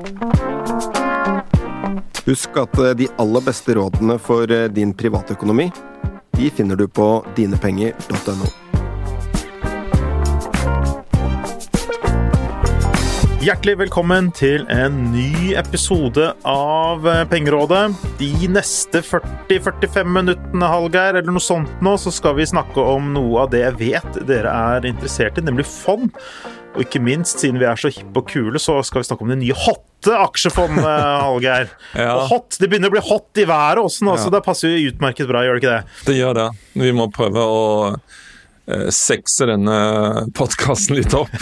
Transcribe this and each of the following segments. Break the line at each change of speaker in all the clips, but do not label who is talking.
Husk at de aller beste rådene for din privatøkonomi, de finner du på dinepenger.no.
Hjertelig velkommen til en ny episode av Pengerådet. De neste 40-45 minuttene, Hallgeir, eller noe sånt nå, så skal vi snakke om noe av det jeg vet dere er interessert i, nemlig fond. Og ikke minst, siden vi er så hippe og kule, så skal vi snakke om det nye hotte aksjefondet, Hallgeir.
Ja.
Og hot, det begynner å bli hot i været også nå, så det passer jo utmerket bra, gjør det ikke det? Det
gjør det. Vi må prøve å sekse denne podcasten litt opp.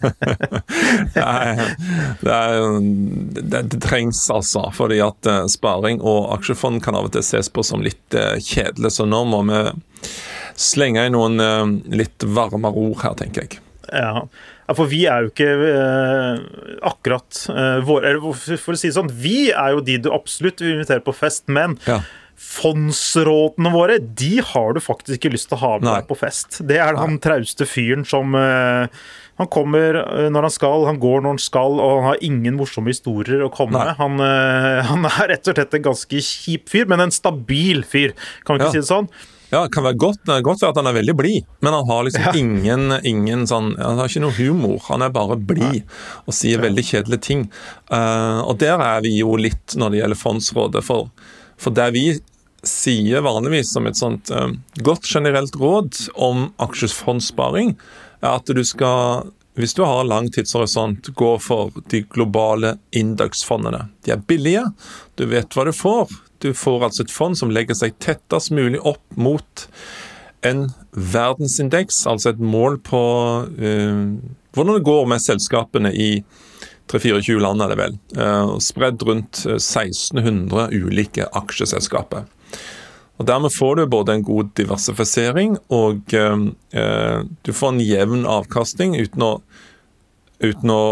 det trengs altså, fordi at sparing og aksjefond kan av og til ses på som litt kjedelig, så nå må vi slenge i noen litt varmere ord her, tenker jeg.
Ja, for vi er jo ikke akkurat våre, for å si det sånn, vi er jo de du absolutt vil invitere på fest, men fondsrådene våre, de har du faktisk ikke lyst til å ha med på fest. Det er han trauste fyren som han kommer når han skal, han går når han skal, og han har ingen morsomme historier å komme med. Han er rett og slett en ganske kjip fyr, men en stabil fyr, kan vi ikke si det sånn?
Ja, det kan være godt for at han er veldig blid, men han har liksom ingen sånn, han har ikke noe humor, han er bare blid og sier veldig kjedelige ting. Og der er vi jo litt når det gjelder fondsrådet, for det vi sier vanligvis som et sånt godt generelt råd om aksjefondsparing, er at du skal, hvis du har lang tidshorisont, gå for de globale indeksfondene. De er billige, du vet hva du får. Du får altså et fond som legger seg tettest mulig opp mot en verdensindeks, altså et mål på hvordan det går med selskapene i 3-24 land er det vel, spredd rundt 1600 ulike aksjeselskaper. Og dermed får du både en god diversifisering og du får en jevn avkastning uten å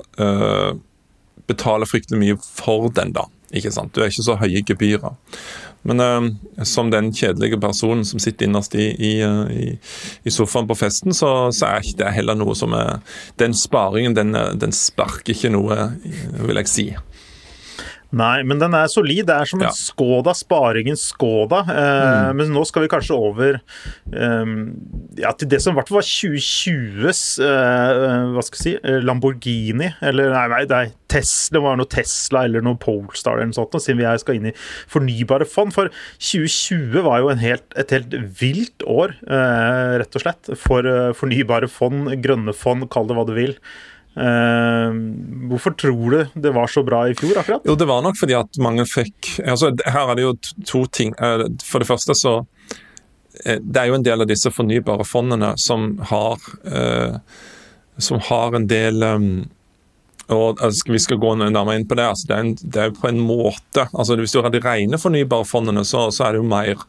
betale fryktelig mye for den da. Ikke sant? Du er ikke så høye gebyrer. Men som den kjedelige personen som sitter innerst i sofaen på festen, så er ikke det heller noe som er... Den sparingen, den sparker ikke noe, vil jeg si.
Nei, men den er solid. Det er som en Skoda, sparingens Skoda. Men nå skal vi kanskje over til det som i hvert fall var 2020s hva skal jeg si, Lamborghini, eller nei, Tesla, var noe Tesla eller noe Polestar eller noe sånt, siden vi skal inn i fornybare fond. For 2020 var jo et helt vilt år, rett og slett, for fornybare fond, grønne fond, kall det hva du vil. Hvorfor tror du det var så bra i fjor akkurat?
Jo, det var nok fordi at mange fikk, altså her er det jo to ting. For det første så det er jo en del av disse fornybare fondene som har en del og vi skal gå nærmere inn på det, altså det er jo på en måte, altså hvis du har de rene fornybare fondene så er det jo mer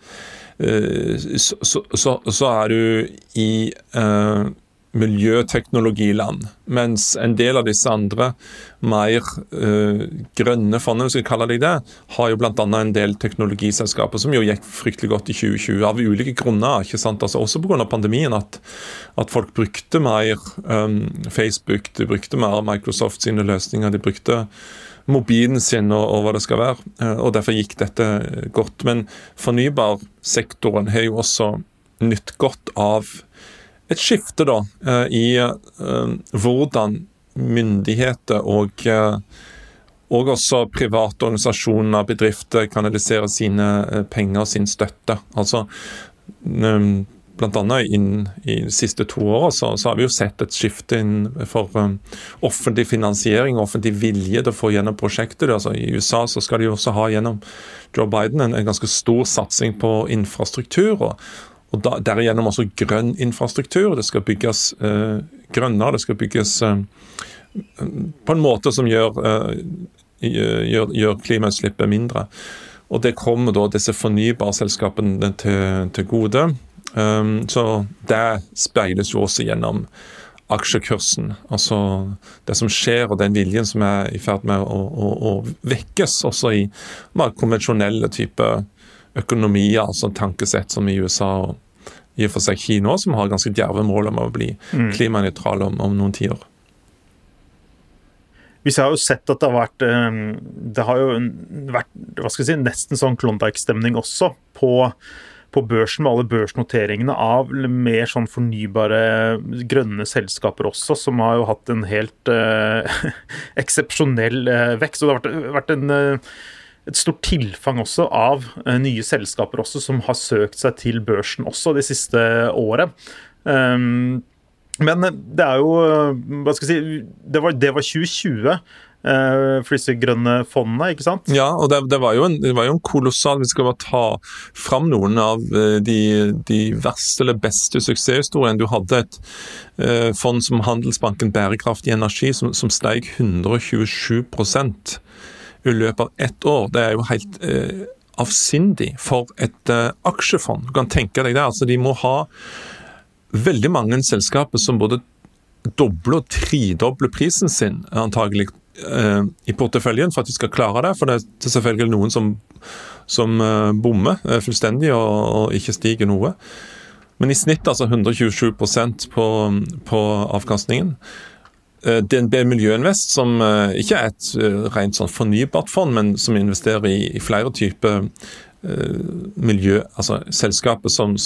så er du i miljøteknologiland, mens en del av disse andre mer grønne fondene, skal vi kalle det, har jo blant annet en del teknologiselskaper som jo gikk fryktelig godt i 2020 av ulike grunner, ikke sant? Altså også på grunn av pandemien at folk brukte mer Facebook, de brukte mer Microsoft sine løsninger, de brukte mobilen sin og hva det skal være, og derfor gikk dette godt. Men fornybarsektoren har jo også nytt godt av et skifte da i hvordan myndigheter og også private organisasjoner, bedrifter kanaliserer sine penger og sin støtte. Altså, blant annet i de siste 2 årene så har vi jo sett et skifte for offentlig finansiering og offentlig vilje til å få gjennom prosjekter. Altså, i USA så skal de også ha gjennom Joe Biden en ganske stor satsing på infrastruktur og derigjennom også grønn infrastruktur. Det skal bygges grønnere, det skal bygges på en måte som gjør klimautslippet mindre. Og det kommer da disse fornybarselskapene til gode. Så det speiles jo også gjennom aksjekursen. Altså det som skjer og den viljen som er i ferd med å vekkes også i mer konvensjonelle type økonomier, altså tankesett som i USA og i og for seg Kina, som har ganske djerve mål om å bli klimanøytrale om noen tiår.
Hvis jeg har jo sett at det har jo vært, hva skal jeg si, nesten sånn Klondike-stemning også på børsen, med alle børsnoteringene av mer sånn fornybare grønne selskaper også, som har jo hatt en helt eksepsjonell vekst. Og det har vært et stort tilfang også av nye selskaper også, som har søkt seg til børsen også det siste året. Men det er jo, hva skal jeg si, det var 2020 for disse grønne fondene, ikke sant?
Ja, og det var jo en kolossal, vi skal bare ta fram noen av de verste eller beste suksesshistoriene. Du hadde et fond som Handelsbanken Bærekraftig Energi som steg 127% i løpet av ett år. Det er jo helt avsindig for et aksjefond. Du kan tenke deg det, altså de må ha veldig mange selskaper som både dobler og tredobler prisen sin, antagelig i porteføljen for at de skal klare det, for det er selvfølgelig noen som bommer fullstendig og ikke stiger noe. Men i snitt altså 127% på avkastningen. DNB Miljøinvest, som ikke er et rent sånn fornybart fond, men som investerer i flere typer miljø, altså selskaper som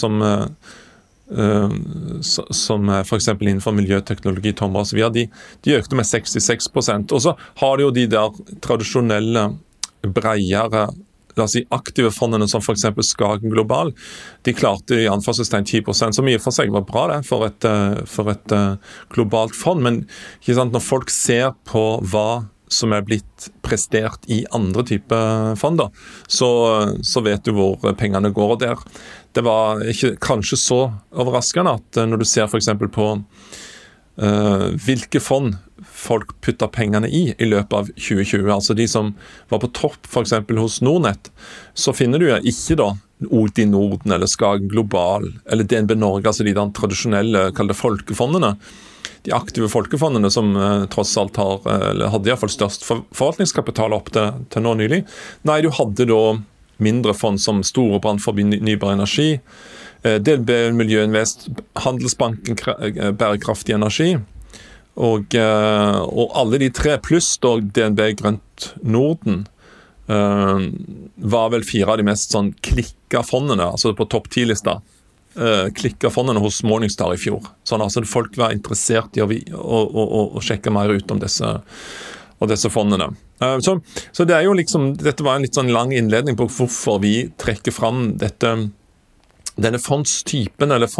for eksempel innenfor miljøteknologi, Tomra og så videre, de økte med 66%. Og så har de jo de der tradisjonelle, breiere, la oss si aktive fondene som for eksempel Skagen Global. De klarte i anførselstegn 10%, som i og for seg var bra det for et globalt fond. Men ikke sant, når folk ser på hva som er blitt prestert i andre typer fonder, så vet du hvor pengene går. Og det var ikke kanskje så overraskende at når du ser for eksempel på hvilke fond folk putter pengene i løpet av 2020, altså de som var på topp for eksempel hos Nordnett, så finner du ikke da OD Norden eller Skagen Global eller DNB Norge, altså de tradisjonelle, kall det folkefondene, de aktive folkefondene som tross alt hadde i hvert fall størst forvaltningskapital opp til nå nylig. Nei, du hadde da mindre fond som Storebrand for fornybar energi, DNB Miljøinvest, Handelsbanken Bærekraftig Energi, og alle de tre pluss da DNB Grønt Norden var vel 4 av de mest sånn klikka fondene, altså på topp 10-lista. Klikka fondene hos Morningstar i fjor. Sånn altså folk var interessert i å sjekke mer ut om disse fondene. Så det er jo liksom, dette var en litt sånn lang innledning på hvorfor vi trekker fram denne fondstypen, eller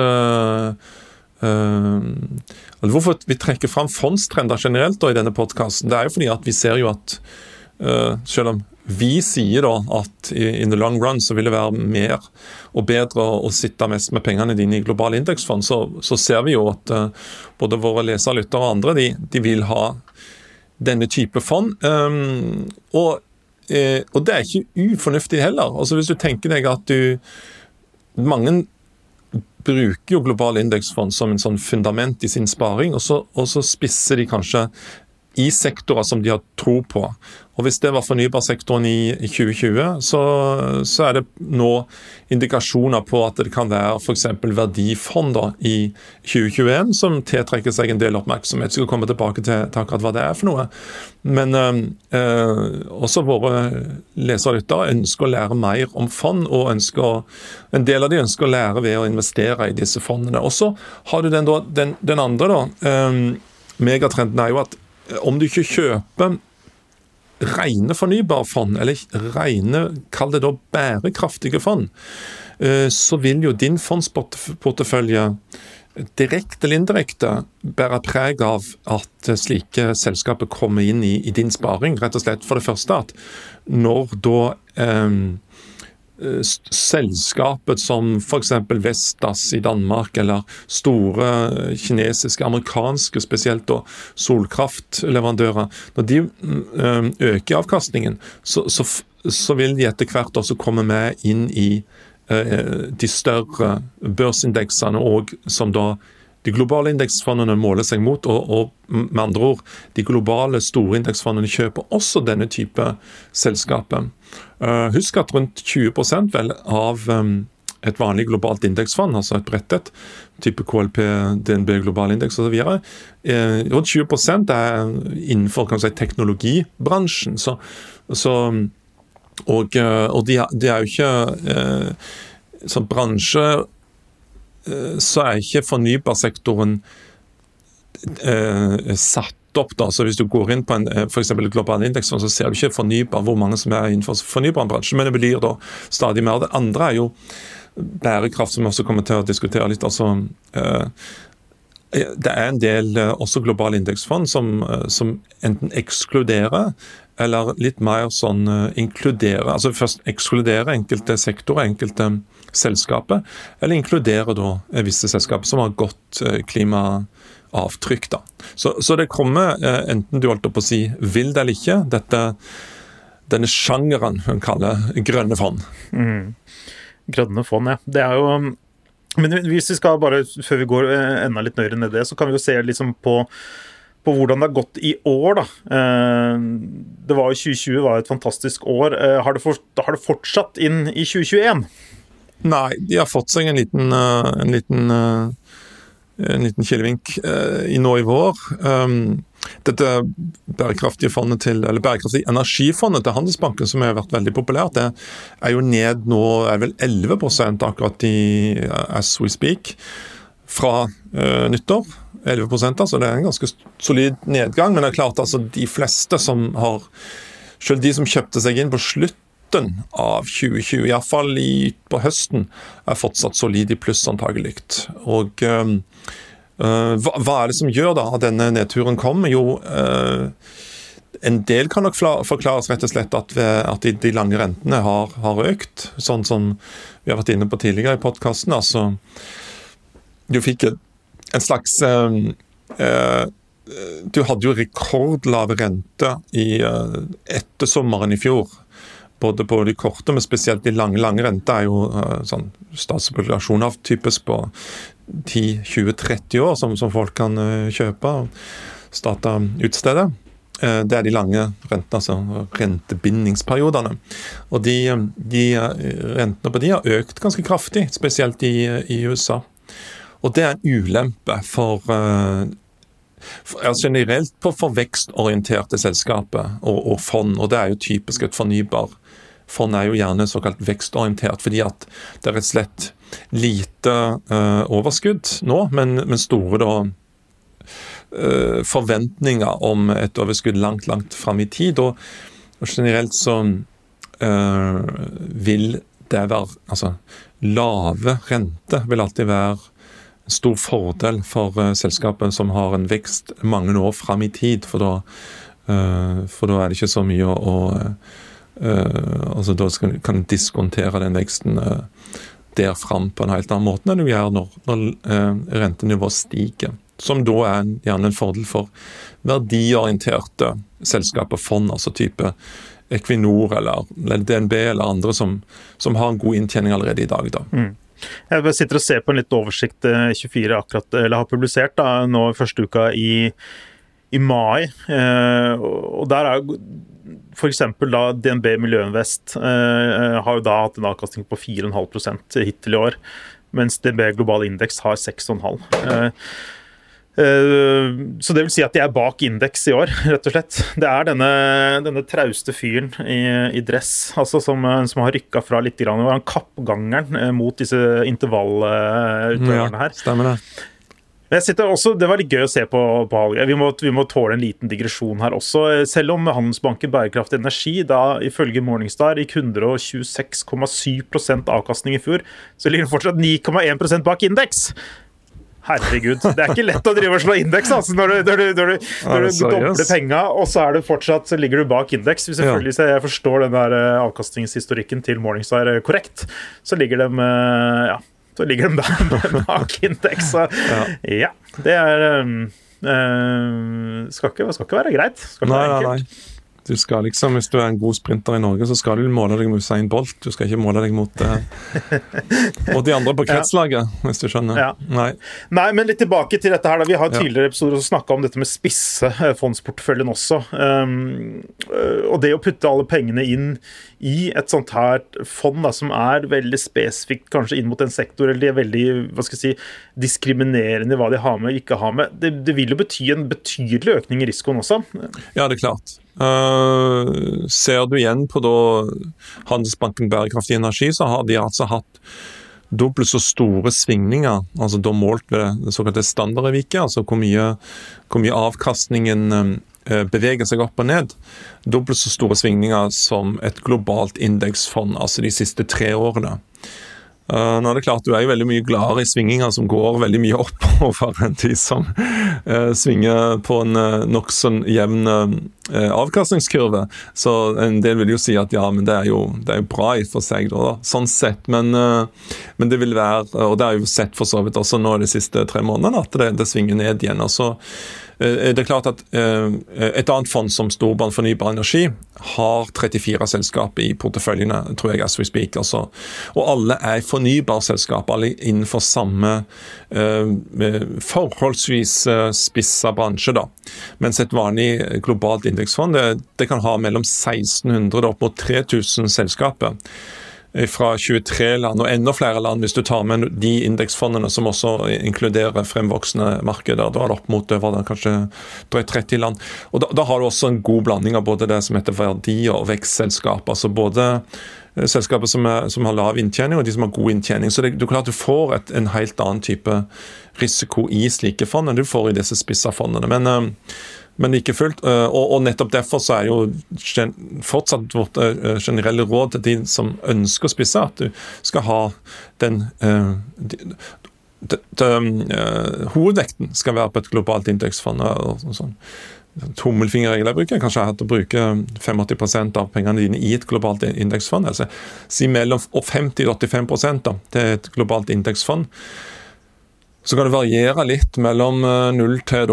hvorfor vi trekker fram fondstrender generelt da, i denne podcasten. Det er jo fordi at vi ser jo at selv om vi sier da at in the long run så vil det være mer og bedre å sitte mest med pengene dine i globale indeksfond, så ser vi jo at både våre lesere, lyttere og andre, de vil ha denne type fond. Og det er ikke ufornuftig heller. Altså hvis du tenker deg at mange bruker jo globale indeksfond som en sånn fundament i sin sparing, og så spisser de kanskje i sektorer som de har tro på. Og hvis det var fornybarsektoren i 2020, så er det nå indikasjoner på at det kan være for eksempel verdifonder i 2021 som tiltrekker seg en del oppmerksomhet. Så skal komme tilbake til akkurat hva det er for noe. Men også våre lesere og lyttere ønsker å lære mer om fond, og en del av de ønsker å lære ved å investere i disse fondene. Og så har du den andre da, megatrenden er jo at om du ikke kjøper rene fornybarfond, eller rene, kall det da bærekraftige fond, så vil jo din fondsportefølje direkte eller indirekte bære preg av at slike selskaper kommer inn i din sparing. Rett og slett for det første at når da selskapet som for eksempel Vestas i Danmark, eller store kinesiske, amerikanske, spesielt da solkraftleverandører, når de øker avkastningen, så vil de etter hvert også komme med inn i de større børsindeksene, og som da de globale indeksfondene måler seg mot, og med andre ord, de globale store indeksfondene kjøper også denne type selskaper. Husk at rundt 20% vel av et vanlig globalt indeksfond, altså et brettet, type KLP, DNB global indeks og så videre. Rundt 20% innenfor kan man si, teknologibransjen. Og de jo ikke som bransje, så ikke fornybarsektoren satt opp da, så hvis du går inn på for eksempel et global indeks, så ser du ikke fornybar, hvor mange som innenfor fornybarbransjen, men det blir da stadig mer. Det andre jo bærekraft, som vi også kommer til å diskutere litt. Altså, det en del også globale indeksfond som enten ekskluderer, eller litt mer sånn inkluderer, altså først ekskluderer enkelte sektorer, enkelte selskaper, eller inkluderer da visse selskaper som har godt klimaavtrykk da. Så det kommer, enten du holdt opp å si vil det eller ikke, denne sjangeren hun kaller grønne fond.
Grønne fond, ja. Det jo... Men hvis vi skal bare, før vi går enda litt nøyere ned det, så kan vi jo se liksom på hvordan det har gått i år da. Det var jo 2020 var et fantastisk år. Har det fortsatt inn i 2021?
Nei, de har fått seg en liten kilevink nå i vår. Dette bærekraftige fondet eller bærekraftige energifondet til Handelsbanken, som har vært veldig populært, det jo ned nå, vel 11% akkurat as we speak, fra nyttår. 11%, altså det en ganske solid nedgang, men det klart altså de fleste som har, selv de som kjøpte seg inn på slutten av 2020, i hvert fall på høsten, fortsatt solid i pluss antagelig. Og hva det som gjør da at denne nedturen kommer? Jo, en del kan nok forklares rett og slett at de lange rentene har økt, sånn som vi har vært inne på tidligere i podcasten. Altså, du fikk en slags du hadde jo rekordlave rente etter sommeren i fjor, både på de korte, men spesielt de lange renter jo sånn statsobligasjoner typisk på 10, 20, 30 år som folk kan kjøpe og starte utstedet. Det de lange rentene, altså rentebindingsperiodene. Og de rentene på de har økt ganske kraftig, spesielt i USA. Og det en ulempe for generelt for vekstorienterte selskaper og fond, og det jo typisk et fornybar fond jo gjerne såkalt vekstorientert, fordi at det rett og slett lite overskudd nå, men store da forventninger om et overskudd langt frem i tid, og generelt så vil det være, altså lave rente vil alltid være en stor fordel for selskapet som har en vekst mange år frem i tid, for da det ikke så mye altså da kan du diskontere den veksten der frem på en helt annen måte enn du gjør når rentenivået stiger, som da gjerne en fordel for verdiorienterte selskaper, fond, altså type Equinor eller DNB eller andre som har en god inntjening allerede i dag da.
Jeg sitter og ser på en litt oversikt 24 akkurat, eller har publisert da, nå første uka i mai, og der for eksempel da DNB Miljøinvest har jo da hatt en avkastning på 4,5% hittil i år, mens DNB Global Index har 6,5%. Så det vil si at de bak indeks i år, rett og slett. Det denne trauste fyren i dress, altså som har rykket fra litt grann, og kappgangeren mot disse intervallutøverne her.
Stemmer det.
Jeg sitter også, det var litt gøy å se på vi må tåle en liten digresjon her også, selv om Handelsbanken Bærekraftig Energi da ifølge Morningstar gikk 126,7% avkastning i fjor, så ligger den fortsatt 9,1% bak indeks. Herregud, det ikke lett å drive og slå indeks, altså, når du dobler penga, og så så ligger du bak indeks. Hvis selvfølgelig jeg forstår den der avkastningshistorikken til Morningstar korrekt, så ligger de der bak indeks. Ja, det skal ikke være greit. Skal ikke være enkelt.
Du skal liksom, hvis du en god sprinter i Norge, så skal du måle deg mot Usain Bolt. Du skal ikke måle deg mot de andre på kretslaget, hvis du skjønner.
Ja. Nei, men litt tilbake til dette her. Da. Vi har tidligere episoder også snakket om dette med spisse fondsporteføljen også. Og det å putte alle pengene inn i et sånt her fond da, som veldig spesifikt kanskje inn mot en sektor, eller de veldig, hva skal jeg si, diskriminerende i hva de har med og ikke har med. Det vil jo bety en betydelig økning i risikoen også.
Ja, det klart. Ser du igjen på da Handelsbanken Bærekraftig Energi, så har de altså hatt dobbelt så store svingninger, altså da målt ved det såkalte standardviket, altså hvor mye avkastningen beveger seg opp og ned, dobbelt så store svingninger som et globalt indeksfond, altså de siste 3 årene. Nå det klart, du jo veldig mye gladere i svinginger som går veldig mye oppover enn de som svinger på en nokså jevn avkastningskurve. Så en del vil jo si at ja, men det jo bra i for seg da, sånn sett. Men det vil være, og det har jo sett for så vidt også nå de siste 3 månedene, at det svinger ned igjen. Og så det klart at et annet fond som Storebrand Fornybar Energi har 34 selskaper i porteføljene, tror jeg, as we speak. Altså. Og alle fornybarselskaper, alle innenfor samme forholdsvis spissa bransje. Da. Mens et vanlig globalt indeksfond det kan ha mellom 1600 og opp mot 3000 selskaper. Fra 23 land og enda flere land hvis du tar med de indeksfondene som også inkluderer fremvoksende markeder. Da det opp mot kanskje 30 land. Og da har du også en god blanding av både det som heter verdi- og vekstselskaper. Altså både selskaper som har lav inntjening og de som har god inntjening. Så du klart du får en helt annen type risiko i slike fond enn du får i disse spissa fondene. Men ikke fullt, og nettopp derfor så jo fortsatt vårt generelle råd til de som ønsker å spisse, at du skal ha hovedvekten skal være på et globalt indeksfond og sånn. Tommelfingerregel jeg bruker, kanskje jeg har hatt å bruke 85% av pengene dine i et globalt indeksfond, altså si mellom 50-85% da, til et globalt indeksfond. Så kan det variere litt mellom 0 til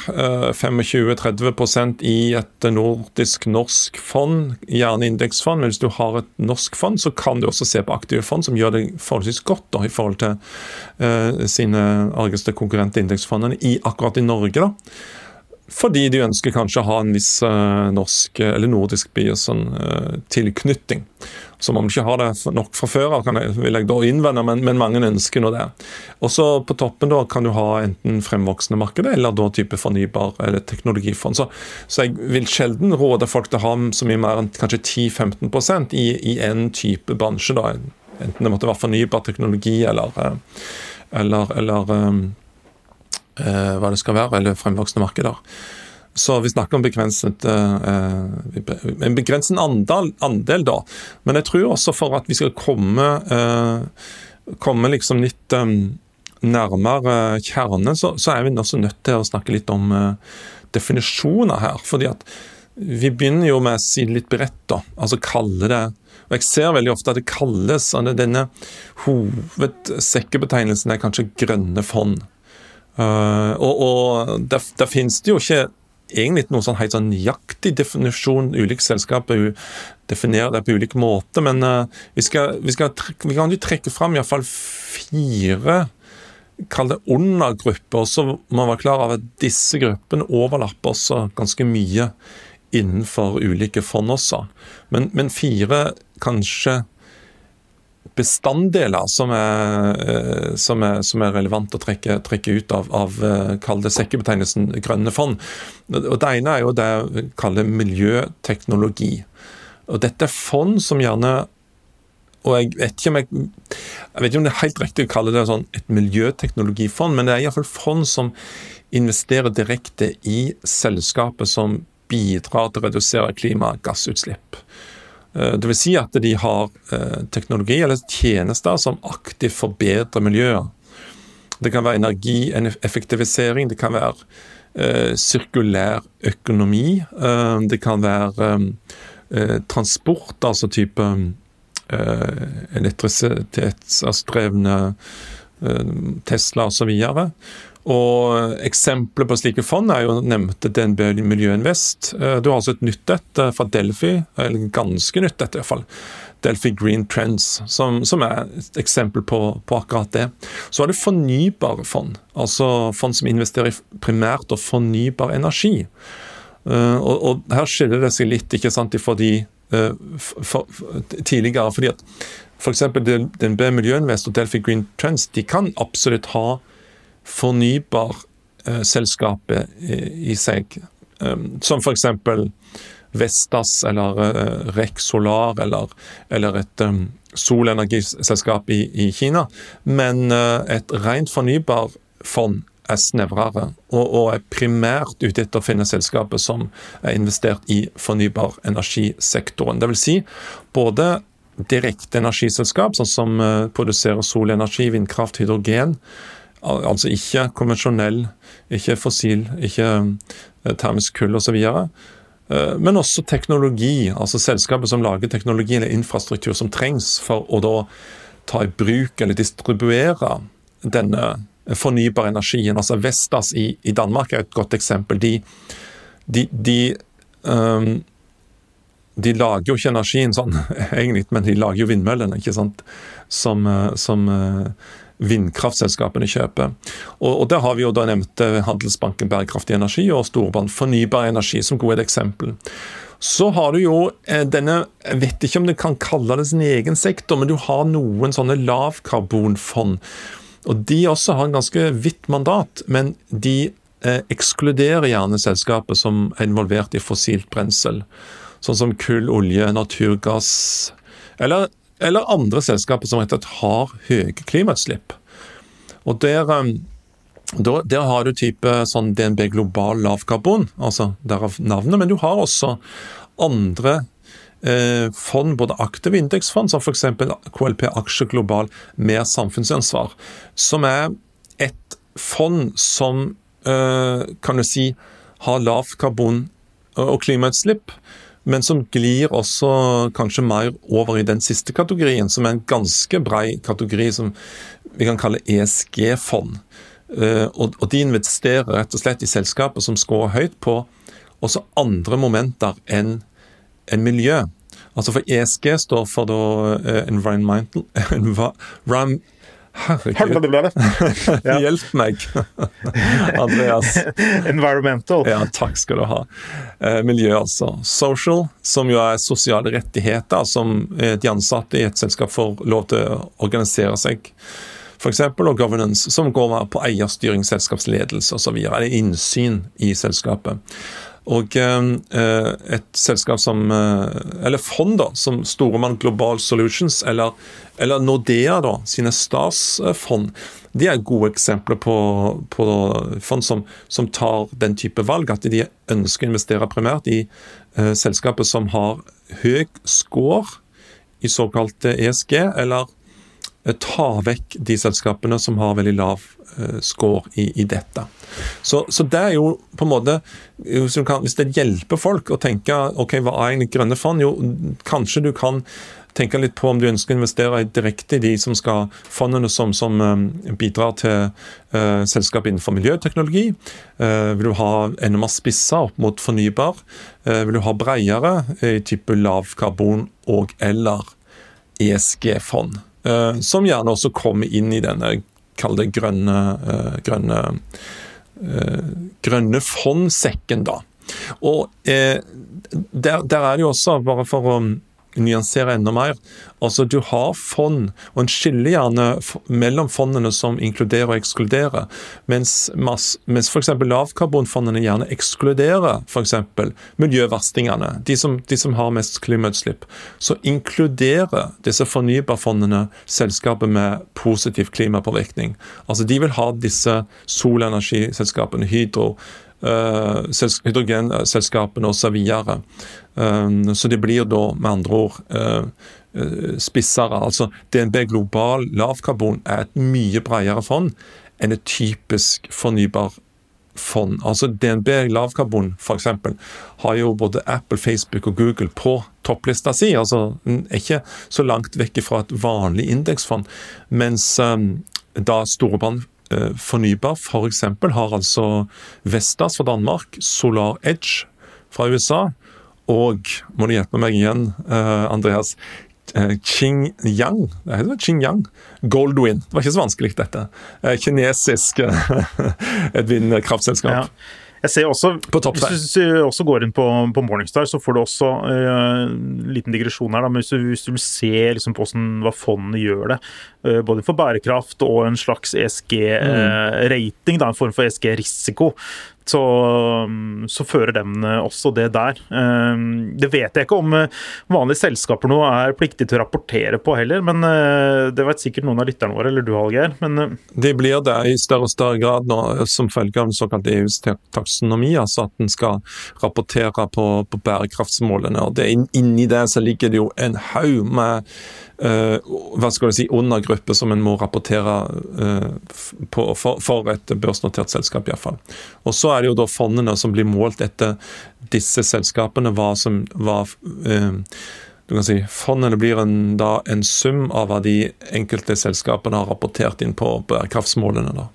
25-30% i et nordisk-norsk fond, gjerne indeksfond. Men hvis du har et norsk fond, så kan du også se på aktive fond som gjør det forholdsvis godt da, i forhold til sine argeste konkurrente indeksfondene akkurat i Norge. Da. Fordi de ønsker kanskje å ha en viss norsk eller nordisk tilknytning. Så om de ikke har det nok fra før, vil jeg da innvende, men mange ønsker nå det. Og så på toppen da kan du ha enten fremvoksende markeder, eller da type fornybar eller teknologifond. Så jeg vil sjelden råde folk til å ha så mye mer enn kanskje 10-15% i en type bransje da. Enten det måtte være fornybar teknologi, eller hva det skal være, eller fremvoksende markeder. Så vi snakker om en begrenset andel da. Men jeg tror også for at vi skal komme liksom litt nærmere kjernen, så vi også nødt til å snakke litt om definisjoner her. Fordi at vi begynner jo med å si litt bredt da, altså kalle det, og jeg ser veldig ofte at det kalles, denne hovedsekkebetegnelsen kanskje grønne fond. Og der finnes det jo ikke egentlig noen sånn helt nøyaktig definisjon. Ulike selskaper definerer det på ulike måter, men vi kan jo trekke fram i hvert fall 4 kall det undergrupper, og så må man være klar over at disse gruppene overlapper også ganske mye innenfor ulike fond også. Men 4 kanskje bestanddeler som er relevant å trekke ut av kall det sekkebetegnelsen grønne fond. Og det ene jo det vi kaller miljøteknologi. Og dette fond som gjerne, og jeg vet ikke om det helt riktig å kalle det sånn et miljøteknologifond, men det i hvert fall fond som investerer direkte i selskapet som bidrar til å redusere klimagassutslipp. Det vil si at de har teknologi eller tjenester som aktivt forbedrer miljøet. Det kan være energieffektivisering, det kan være sirkulær økonomi, det kan være transport, altså type elektrisitetsdrevne Tesla og så videre. Og eksempler på slike fond jo nevnte DNB Miljøinvest. Du har altså et nytt fra Delphi, eller ganske nytt i hvert fall. Delphi Green Trends, som et eksempel på akkurat det. Så det fornybare fond, altså fond som investerer primært og fornybar energi. Og her skiller det seg litt, ikke sant, tidligere, fordi at for eksempel DNB Miljøinvest og Delphi Green Trends, de kan absolutt ha fornybar selskapet i seg, som for eksempel Vestas eller REC Solar eller et solenergiselskap i Kina, men et rent fornybar fond snevrere og primært ute etter å finne selskapet som investert i fornybar energisektoren. Det vil si både direkte energiselskap, sånn som produserer solenergi, vindkraft, hydrogen, altså ikke konvensjonell, ikke fossil, ikke termisk kull og så videre, men også teknologi, altså selskapet som lager teknologi eller infrastruktur som trengs for å da ta i bruk eller distribuere denne fornybar energien. Altså Vestas i Danmark et godt eksempel. De lager jo ikke energien sånn, egentlig, men de lager jo vindmøllene, ikke sant, som vindkraftselskapene kjøper. Og der har vi jo da nevnt Handelsbanken Bærekraftig Energi og Storebrand Fornybar Energi som gode eksempel. Så har du jo denne, jeg vet ikke om du kan kalle det sin egen sektor, men du har noen sånne lavkarbonfond. Og de også har en ganske vidt mandat, men de ekskluderer gjerne selskaper som involvert i fossilt brensel, sånn som kull, olje, naturgass, eller andre selskaper som rett og slett har høye klimautslipp. Og der har du type sånn DNB Global lavkarbon, altså derav navnet, men du har også andre fond, både aktive indeksfond, som for eksempel KLP Aksje Global mer samfunnsansvar, som et fond som, kan du si, har lavkarbon og klimautslipp, men som glir også kanskje mer over i den siste kategorien, som en ganske brei kategori som vi kan kalle ESG-fond. Og de investerer rett og slett i selskaper som scorer høyt på også andre momenter enn miljø. Altså for ESG står for da environmental hjelp meg Andreas.
Environmental.
Ja, takk skal du ha. Miljø altså. Social, som jo sosiale rettigheter, som de ansatte i et selskap får lov til å organisere seg. For eksempel, og governance, som går på eierstyring, selskapsledelse og så videre. Det innsyn i selskapet. Og et selskap som, eller fond da, som Storebrand Global Solutions, eller Nordea da, sine Stars-fond, de gode eksempler på fond som tar den type valg, at de ønsker å investere primært i selskaper som har høy score i såkalt ESG, eller ta vekk de selskapene som har veldig lav score i dette. Så det jo på en måte, hvis det hjelper folk å tenke, ok, hva egentlig grønne fond? Jo, kanskje du kan tenke litt på om du ønsker å investere direkte i de som skal fondene som bidrar til selskap innenfor miljøteknologi. Vil du ha enda mer spisser opp mot fornybar? Vil du ha bredere i type lavkarbon og eller ESG-fond? Som gjerne også kommer inn i denne, kall det grønne fondsekken da. Og der det jo også, bare for å nyansere enda mer, altså du har fond, og en skiller gjerne mellom fondene som inkluderer og ekskluderer, mens for eksempel lavkarbonfondene gjerne ekskluderer for eksempel miljøverstingene, de som har mest klimautslipp. Så inkluderer disse fornybarfondene selskaper med positiv klimapåvirkning. Altså de vil ha disse solenergiselskapene, hydrogenselskapene og så videre. Så det blir da med andre ord spissere. Altså DNB Global lavkarbon et mye bredere fond enn et typisk fornybar fond. Altså DNB lavkarbon for eksempel har jo både Apple, Facebook og Google på topplista si, altså ikke så langt vekk fra et vanlig indeksfond, mens da Storebrand fornybar. For eksempel har altså Vestas fra Danmark, Solar Edge fra USA, og, må du hjelpe meg igjen, Andreas, Xinjiang, Goldwind, det var ikke så vanskelig dette, kinesisk et vindkraftselskap.
Ja. Jeg ser også, hvis du også går inn på Morningstar, så får du også liten digresjon her, da, men hvis du vil se liksom, på hva fondet gjør det, både for bærekraft og en slags ESG-rating, en form for ESG-risiko, så fører den også det der. Det vet jeg ikke om vanlige selskaper nå er pliktige til å rapportere på heller, men det vet sikkert noen av lytterne våre, eller du, Hallgeir.
De blir det i større og større grad nå, som følge av den såkalte EUs taksonomi, altså at den skal rapportere på bærekraftsmålene, og inni det så ligger det jo en haug med undergrupper som en må rapportere på for et børsnotert selskap i hvert fall. Og så er det jo da fondene som blir målt etter disse selskapene, du kan si, fondene blir en sum av hva de enkelte selskapene har rapportert inn på bærekraftsmålene da.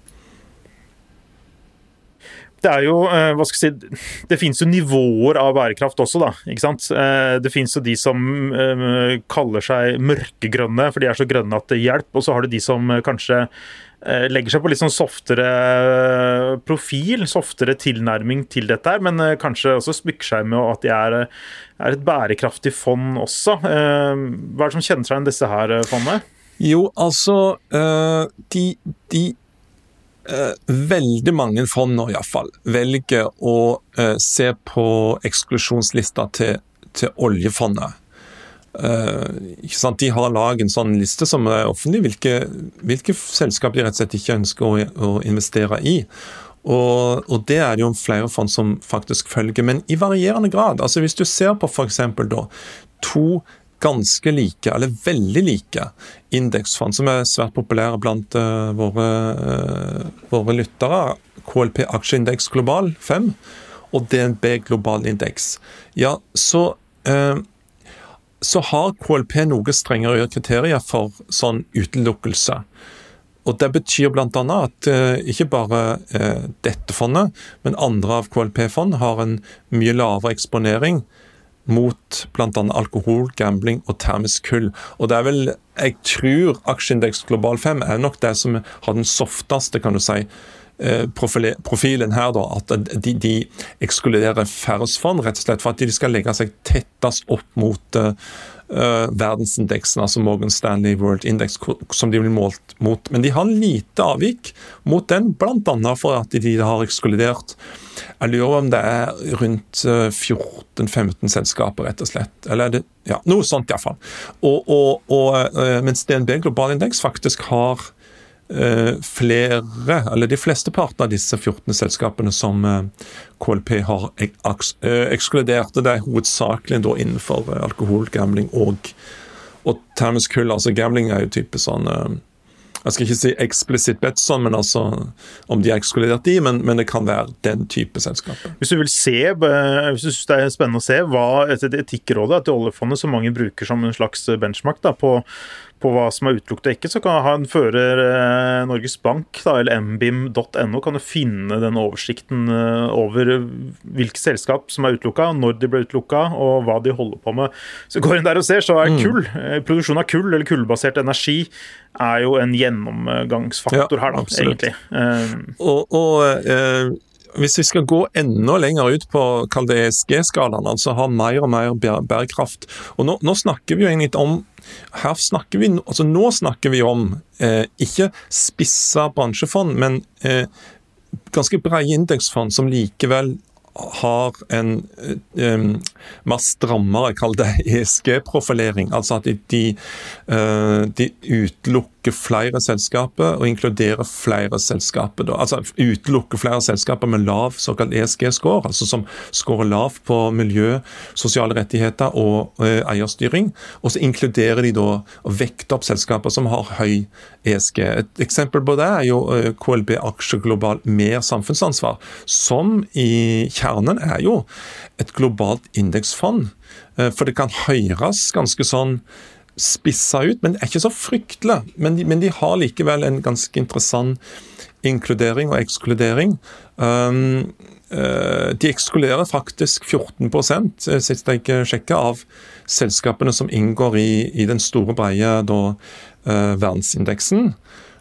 Det er jo, det finnes jo nivåer av bærekraft også da, ikke sant? Det finnes jo de som kaller seg mørkegrønne, for de er så grønne at det hjelper, og så har du de som kanskje legger seg på litt sånn softere profil, softere tilnærming til dette her, men kanskje også smykker seg med at de er et bærekraftig fond også. Hva er det som kjenner seg enn disse her fondene?
Jo, altså, veldig mange fond nå i hvert fall velger å se på eksklusjonslista til oljefondet. Ikke sant? De har laget en sånn liste som er offentlig, hvilke selskap de rett og slett ikke ønsker å investere i. Og det er jo flere fond som faktisk følger, men i varierende grad. Altså hvis du ser på for eksempel da, 2 ganske like, eller veldig like indeksfond, som er svært populære blant våre lyttere, KLP Aksjeindeks Global 5 og DNB Global Index. Ja, så har KLP noe strengere kriterier for sånn utelukkelse. Og det betyr blant annet at ikke bare dette fondet, men andre av KLP-fond har en mye lavere eksponering mot blant annet alkohol, gambling og termisk kull. Og det er vel, jeg tror Aksjeindeks Global 5 er nok det som har den softeste, kan du si, profilen her da, at de ekskluderer færrest-fond, rett og slett for at de skal legge seg tettest opp mot verdensindeksen, altså Morgan Stanley World Index, som de blir målt mot. Men de har lite avvik mot den, blant annet for at de har ekskludert. Jeg lurer om det er rundt 14-15 selskaper, rett og slett. Eller det, ja, noe sånt i hvert fall. Mens DNB Global Index faktisk har flere, eller de fleste partene av disse 14 selskapene som KLP har ekskludert, det er hovedsakelig da innenfor alkohol, gambling og termisk kull. Altså gambling er jo type sånn, jeg skal ikke si eksplisitt bet sånn, men altså om de har ekskludert de, men det kan være den type selskaper.
Hvis du vil se, hvis du synes det er spennende å se hva etikkrådet til oljefondet som mange bruker som en slags benchmark da, på hva som er utelukket og ikke, så kan han fører Norges Bank, da, eller mbim.no, kan du finne den oversikten over hvilke selskap som er utelukket, når de ble utelukket, og hva de holder på med. Så går inn der og ser, så er produksjon av kull, eller kullbasert energi, er jo en gjennomgangsfaktor her, da, egentlig.
Hvis vi skal gå enda lenger ut på kall det ESG-skalaen, altså ha mer og mer bærekraft. Og nå snakker vi jo egentlig om, nå snakker vi om ikke spissa bransjefond, men ganske brede indeksfond som likevel har en mer strammere, kall det ESG-profilering, altså at de utelukker flere selskaper og inkluderer flere selskaper. Altså utelukker flere selskaper med lav såkalt ESG-score, altså som scorer lav på miljø, sosiale rettigheter og eierstyring, og så inkluderer de da og vekter opp selskaper som har høy ESG. Et eksempel på det er jo KLP Aksje Global mer samfunnsansvar, som i kjernen er jo et globalt indeksfond, for det kan høres ganske sånn spissa ut, men ikke så fryktelig. Men de har likevel en ganske interessant inkludering og ekskludering. De ekskluderer faktisk 14%, sist jeg sjekket, av selskapene som inngår i den store breie verdensindeksen.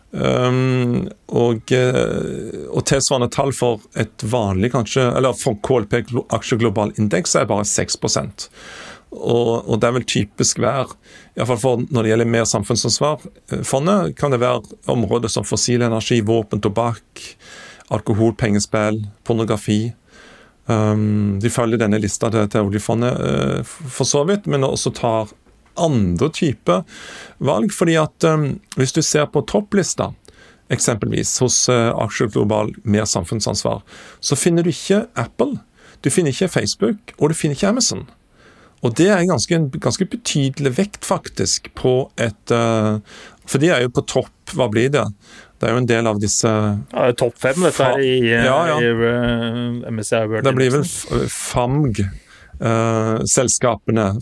Og tilsvarende tall for et vanlig for KLP aksjeglobal indeks bare 6%. Og det vel typisk være, i hvert fall for når det gjelder mer samfunnsansvar, fondet kan det være områder som fossil energi, våpen, tobakk, alkohol, pengespill, pornografi. De følger denne lista til oljefondet for så vidt, men også tar andre typer valg, fordi at hvis du ser på topplista, eksempelvis hos aksjeglobal mer samfunnsansvar, så finner du ikke Apple, du finner ikke Facebook, og du finner ikke Amazon. Og det en ganske betydelig vekt faktisk på for de jo på topp, hva blir det? Det jo en del av disse...
Ja, det topp 5, dette i MSCI World.
Det blir vel FAMG, selskapene,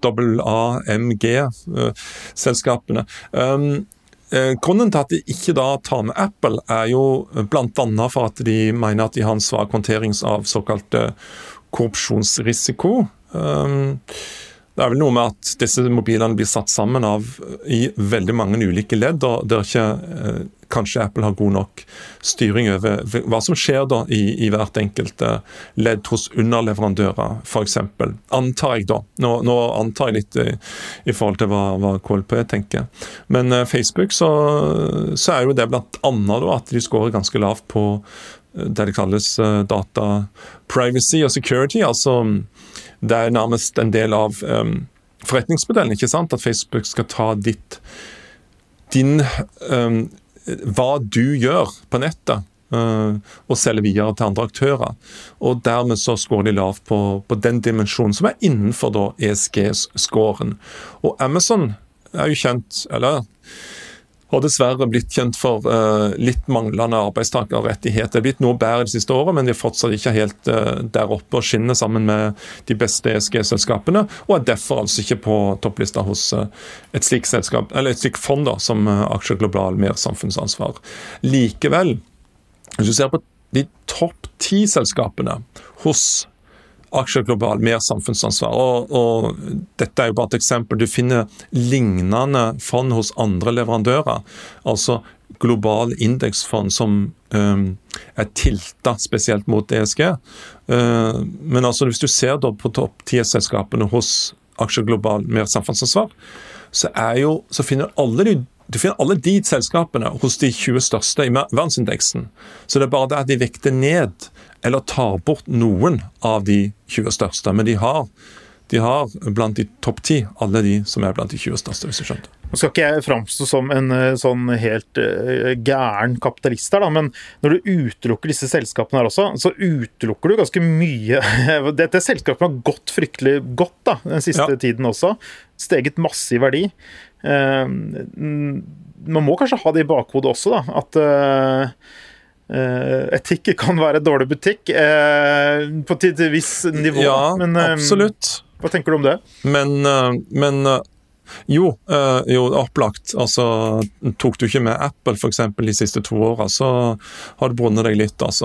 FAAMG-selskapene. Grunnen til at de ikke da tar med Apple jo blant annet for at de mener at de har en svak håndtering av såkalt korrupsjonsrisiko. Det vel noe med at disse mobilene blir satt sammen i veldig mange ulike ledd, og det ikke kanskje Apple har god nok styring over hva som skjer da i hvert enkelt ledd hos underleverandører, for eksempel. Antar jeg da. Nå antar jeg litt i forhold til hva KLP tenker. Men Facebook så jo det blant annet da, at de scorer ganske lavt på det det kalles data privacy og security, altså det nærmest en del av forretningsmodellen, ikke sant? At Facebook skal ta hva du gjør på nettet, og selge videre til andre aktører. Og dermed så scorer de lavt på den dimensjonen som innenfor da ESG-scoren. Og Amazon jo kjent, eller har dessverre blitt kjent for litt manglende arbeidstakerrettigheter. Det har blitt noe bedre de siste årene, men de fortsatt ikke helt der oppe og skinner sammen med de beste ESG-selskapene, og derfor altså ikke på topplista hos et slikt selskap, eller et slikt fond da, som aksjeglobal mer samfunnsansvar. Likevel, hvis du ser på de topp 10 selskapene hos aksjeglobal mer samfunnsansvar, og dette jo bare et eksempel. Du finner lignende fond hos andre leverandører, altså global indeksfond som tilta spesielt mot ESG. Men altså hvis du ser da på topp 10-selskapene hos aksjeglobal mer samfunnsansvar, så finner du finner alle de selskapene hos de 20 største i verdensindeksen. Så det bare det at de vekter ned eller tar bort noen av de 20 største, men de har blant de topp 10 alle de som blant de 20 største, hvis du skjønner.
Nå skal ikke jeg framstå som en sånn helt gæren kapitalist her, da, men når du utelukker disse selskapene her også, så utelukker du ganske mye. Dette selskapet har gått fryktelig godt da, den siste tiden også. Steget masse i verdi. Man må kanskje ha det i bakhodet også, da, at etikk kan være dårlig butikk på et viss nivå.
Ja,
men,
absolutt.
Hva tenker du om det?
Men jo, opplagt. Altså, tok du ikke med Apple for eksempel de siste 2 årene, så har du brunnet deg litt, altså.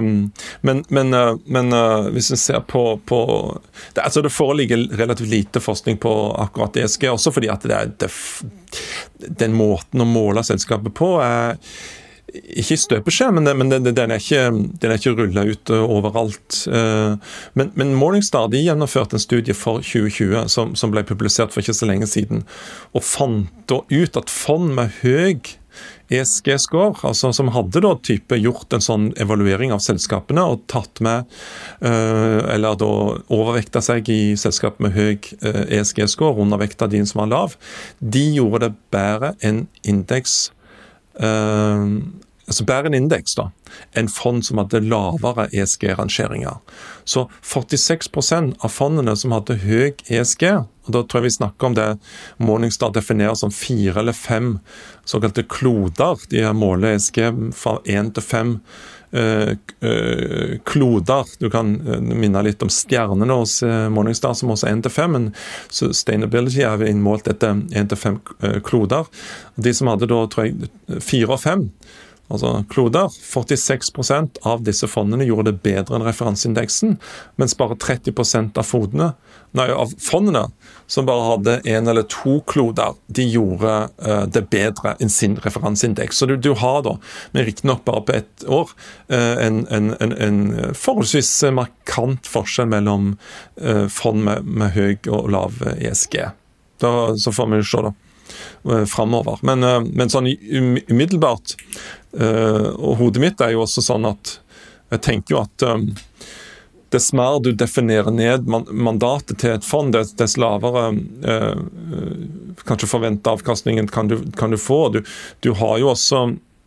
Men hvis vi ser på det foreligger relativt lite forskning på akkurat ESG, også fordi at den måten å måle selskapet på ikke støpeskje, men den ikke rullet ut overalt. Men Morningstar de gjennomførte en studie for 2020 som ble publisert for ikke så lenge siden, og fant da ut at fond med høy ESG-score, altså som hadde da type gjort en sånn evaluering av selskapene og tatt med, eller da overvekta seg i selskap med høy ESG-score, undervekta de som var lav, de gjorde det bedre enn indeks, altså bedre en indeks da, en fond som hadde lavere ESG-rangeringer. Så 46% av fondene som hadde høy ESG, og da tror jeg vi snakker om det Morningstar definerer som 4 eller 5 såkalte kloder, de måler ESG fra 1 til 5 kloder. Du kan minne litt om stjernene hos Morningstar, som også 1-5, men sustainability er innmålt etter 1-5 kloder. De som hadde da, tror jeg, 4 og 5, altså kloder, 46% av disse fondene gjorde det bedre enn referanseindeksen, mens bare 30% av fondene som bare hadde 1 eller 2 kloder, de gjorde det bedre enn sin referanseindeks. Så du har da, men riktig nok bare på et år, en forholdsvis markant forskjell mellom fond med høy og lav ESG. Så får vi se da. Fremover. Men sånn umiddelbart, og hodet mitt er jo også sånn at jeg tenker jo at dess mer du definerer ned mandatet til et fond, dess lavere kanskje forventet avkastningen kan du få. Du har jo også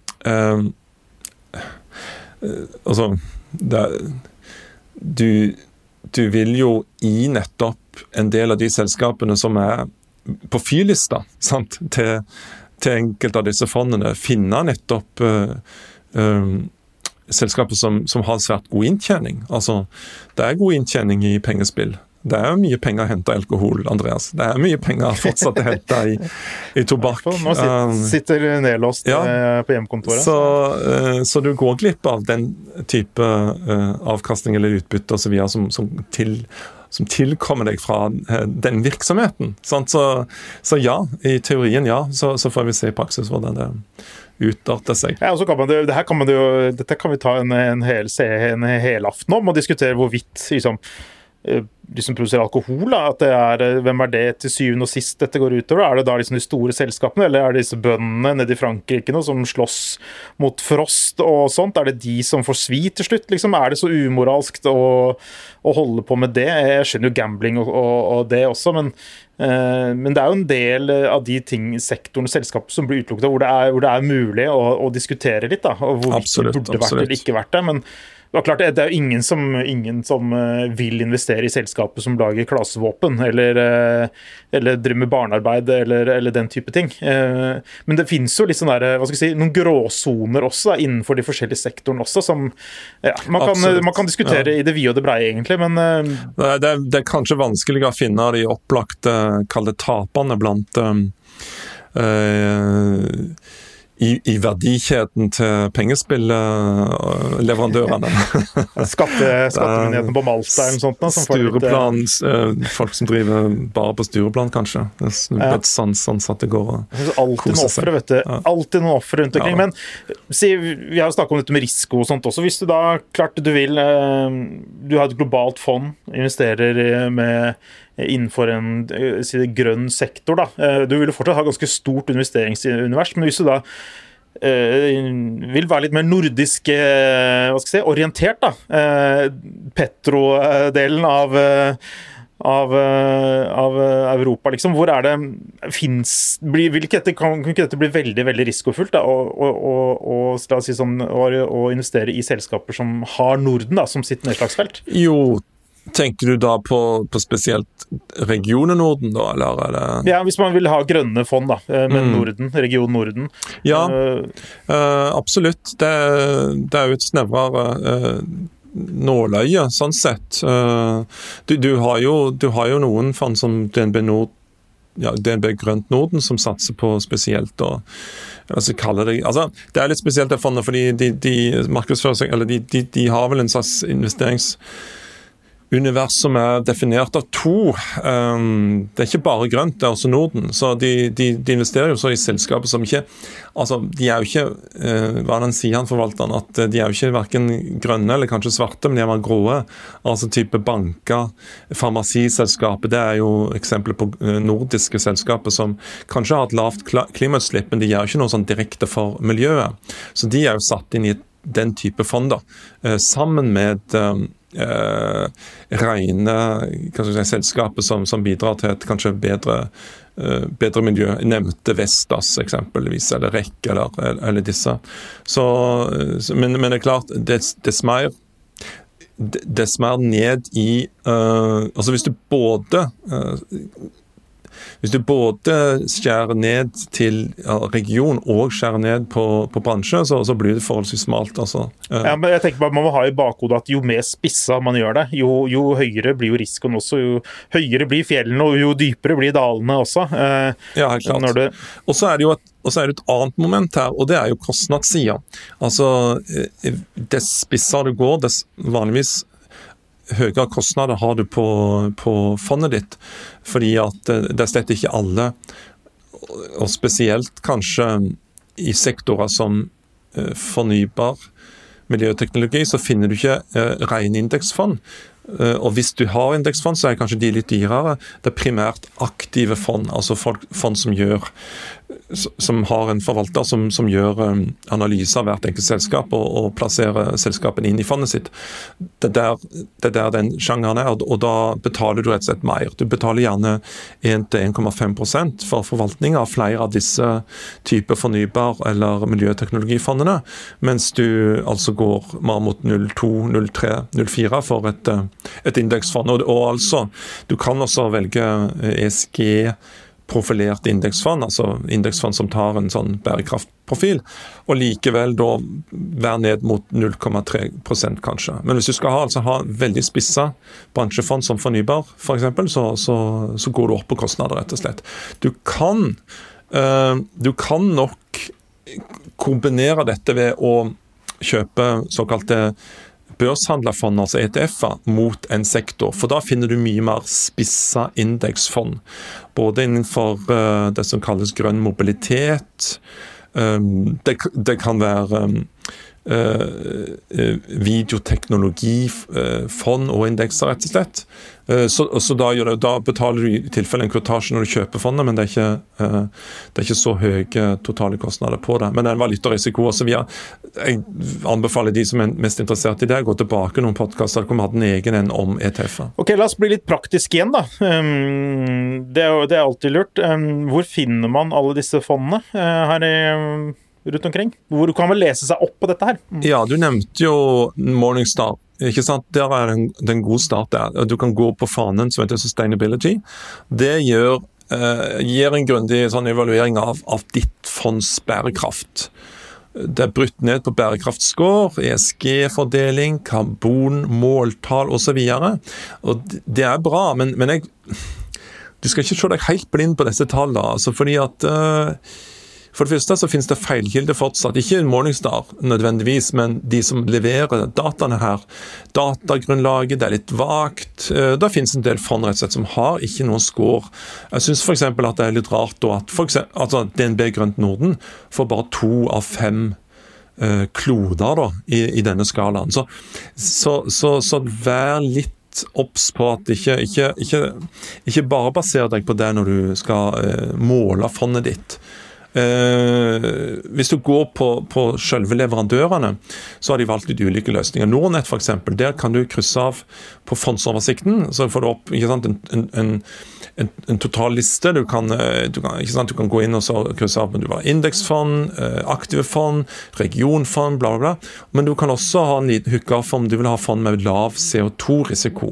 altså du vil jo i nettopp en del av de selskapene som er på fyrlista, sant, til enkelte av disse fondene, finne nettopp selskaper som har svært god inntjening. Altså, det er god inntjening i pengespill. Det er mye penger å hente i alkohol, Andreas. Det er mye penger fortsatt å hente i tobakk.
Nå sitter nedlåst på hjemmekontoret.
Så du går glipp av den type avkastning eller utbytte og så videre som tilkommer deg fra den virksomheten. Sant? Så ja, i teorien så får vi se i praksis hvordan det utarter seg.
Ja, og så kan man dette kan vi ta en hel aften om og diskutere hvorvidt liksom, de som produserer alkohol, at hvem er det til syvende og sist dette går utover? Er det da liksom de store selskapene, eller er det disse bøndene nede i Frankrike nå, som slåss mot frost og sånt? Er det de som får svi til slutt? Liksom? Er det så umoralskt å holde på med det? Jeg skjønner jo gambling og det også, men det er jo en del av de sektorene, selskaper som blir utelukket, hvor det er mulig å diskutere litt, da, og hvor det burde vært eller ikke vært det, men det er klart, det er jo ingen som vil investere i selskaper som lager klasevåpen, eller driver med barnearbeid, eller den type ting. Men det finnes jo litt sånn der, noen gråsoner også, innenfor de forskjellige sektorene også, som man kan diskutere i det vide og det breie, egentlig, men
det er kanskje vanskelig å finne de opplagte, kall det taperne blant i verdikjeden til pengespillleverandørene.
Skattemyndigheten på Malta eller noe sånt.
Styreplan, folk som driver bare på styreplan, kanskje. Det er sånn at det går og koser seg.
Alltid noen offer rundt omkring. Men vi har jo snakket om dette med risiko og sånt også. Hvis du da, klart du har et globalt fond, investerer innenfor en grønn sektor, da. Du vil jo fortsatt ha ganske stort investeringsunivers, men hvis du da vil være litt mer nordisk orientert, da. Petro-delen av Europa, liksom. Hvor kan ikke dette bli veldig, veldig risikofullt, da, og la oss si sånn, å investere i selskaper som har Norden, da, som sitt nedslagsfelt?
Jo, tenker du da på spesielt regionen Norden, da, eller er det...
Ja, hvis man vil ha grønne fond, da, med Norden, region Norden.
Ja, absolutt. Det er jo et snevrere nåløye, sånn sett. Du har jo noen fond som DNB Nord, DNB Grønt Norden, som satser på spesielt, og det er litt spesielt det fondet, fordi de markedsfører seg, eller de har vel en slags univers som er definert av to. Det er ikke bare grønt, det er også Norden. Så de investerer jo så i selskaper som ikke, altså de er jo ikke, hva den sier han forvalteren, at de er jo ikke hverken grønne eller kanskje svarte, men de er mer gråe. Altså type banker, farmasiselskaper, det er jo eksempler på nordiske selskaper som kanskje har et lavt klimautslipp, men de gjør ikke noe sånn direkte for miljøet. Så de er jo satt inn i den type fonder, sammen med rene selskaper som bidrar til et kanskje bedre miljø. Jeg nevnte Vestas eksempelvis, eller REC eller disse. Men det er klart, dess mer ned i altså hvis du både hvis du både skjærer ned til region og skjærer ned på bransje, så blir det forholdsvis smalt. Altså.
Ja, men jeg tenker bare man må ha i bakhodet at jo mer spissa man gjør det, jo høyere blir jo risikoen også, jo høyere blir fjellene, og jo dypere blir dalene også.
Ja, helt klart. Og så er det jo et annet moment her, og det er jo kostnadssiden. Altså, dess spissere du går, dess vanligvis høyere kostnader har du på fondet ditt, fordi at det er slett ikke alle, og spesielt kanskje i sektorer som fornybar miljøteknologi, så finner du ikke rene indeksfond. Og hvis du har indeksfond, så er kanskje de litt dyrere. Det er primært aktive fond, altså fond som har en forvalter som gjør analyser av hvert enkelt selskap og plasserer selskapene inn i fondet sitt. Det er der den sjangeren er, og da betaler du rett og slett mer. Du betaler gjerne 1-1,5% for forvaltning av flere av disse typer fornybar- eller miljøteknologifondene, mens du altså går mer mot 0,2, 0,3, 0,4 for et indeksfond. Og altså, du kan også velge ESG profilert indeksfond, altså indeksfond som tar en sånn bærekraftprofil, og likevel da være ned mot 0,3% kanskje. Men hvis du skal ha veldig spissa bransjefond som fornybar, for eksempel, så går du opp på kostnader, rett og slett. Du kan nok kombinere dette ved å kjøpe såkalte børshandlerfond, altså ETF-er, mot en sektor. For da finner du mye mer spissa indeksfond. Både innenfor det som kalles grønn mobilitet. Det kan være videoteknologifond og indekser, rett og slett. Så da betaler du i tilfelle en kvotasje når du kjøper fondet, men det er ikke så høye totale kostnader på det. Men det er en valutarisiko også. Jeg anbefaler de som er mest interessert i det, gå tilbake noen podcaster, det kommer å ha en egen en om ETF-er.
Ok, la oss bli litt praktisk igjen da. Det er alltid lurt. Hvor finner man alle disse fondene her rundt omkring? Hvor kan man lese seg opp på dette her?
Ja, du nevnte jo Morningstar. Ikke sant? Der er det en god start der. Du kan gå på fanen som heter Sustainability. Det gir en grundig sånn evaluering av ditt fonds bærekraft. Det er brutt ned på bærekraftscore, ESG-fordeling, karbon, måltall og så videre. Og det er bra, men du skal ikke se deg helt blind på disse tallene, altså fordi at for det første så finnes det feilkilder fortsatt, ikke Morningstar nødvendigvis, men de som leverer dataene her. Datagrunnlaget, det er litt vagt. Da finnes en del fond rett og slett som har ikke noen score. Jeg synes for eksempel at det er litt rart da at altså DNB Grønt Norden får bare 2 av 5 kloder da, i denne skalaen. Så vær litt obs på at ikke bare baser deg på det når du skal måle fondet ditt. Hvis du går på selve leverandørene, så har de valgt litt ulike løsninger. Nordnet for eksempel, der kan du krysse av på fondsoversikten, så får du opp ikke sant, en total liste. Du kan gå inn og så krysse av, men du har indeksfond, aktive fond, regionfond, bla bla bla. Men du kan også ha en liten hookup om du vil ha fond med lav CO2-risiko.